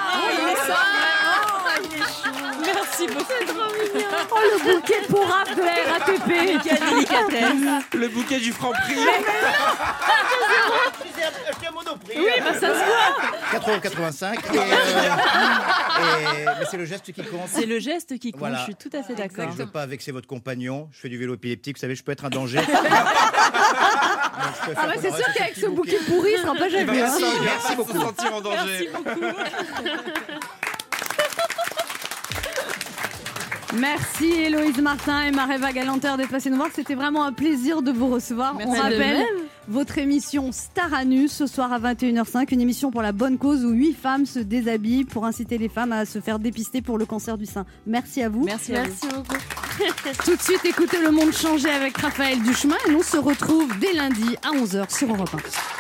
Speaker 9: Merci beaucoup.
Speaker 2: Oh, le bouquet pour rap de la RATP.
Speaker 9: Quelle délicatesse.
Speaker 5: Le bouquet du Franprix.
Speaker 3: Je suis à Monoprix.
Speaker 9: Oui, bah, ça se voit.
Speaker 3: 4,85 €. Mais c'est le geste qui compte.
Speaker 9: C'est le geste qui compte,
Speaker 3: Voilà.
Speaker 9: je suis tout à fait d'accord.
Speaker 3: Je ne veux pas vexer votre compagnon. Je fais du vélo épileptique. Vous savez, je peux être un danger.
Speaker 2: C'est sûr qu'avec ce bouquet pourri, il sera pas jamais.
Speaker 3: Merci,
Speaker 2: Hein.
Speaker 3: merci beaucoup.
Speaker 5: Se sentir en danger.
Speaker 2: Merci Héloïse Martin et Mareva Galanter d'être passées nous voir. C'était vraiment un plaisir de vous recevoir.
Speaker 9: Merci.
Speaker 2: On
Speaker 10: De
Speaker 2: rappelle
Speaker 10: même.
Speaker 2: votre émission Star à nu ce soir à 21h05, une émission pour la bonne cause où 8 femmes se déshabillent pour inciter les femmes à se faire dépister pour le cancer du sein. Merci à vous.
Speaker 9: Merci à vous.
Speaker 10: Merci beaucoup.
Speaker 2: Tout de suite, écoutez Le Monde changer avec Raphaël Duchemin et nous on se retrouve dès lundi à 11h sur Europe 1.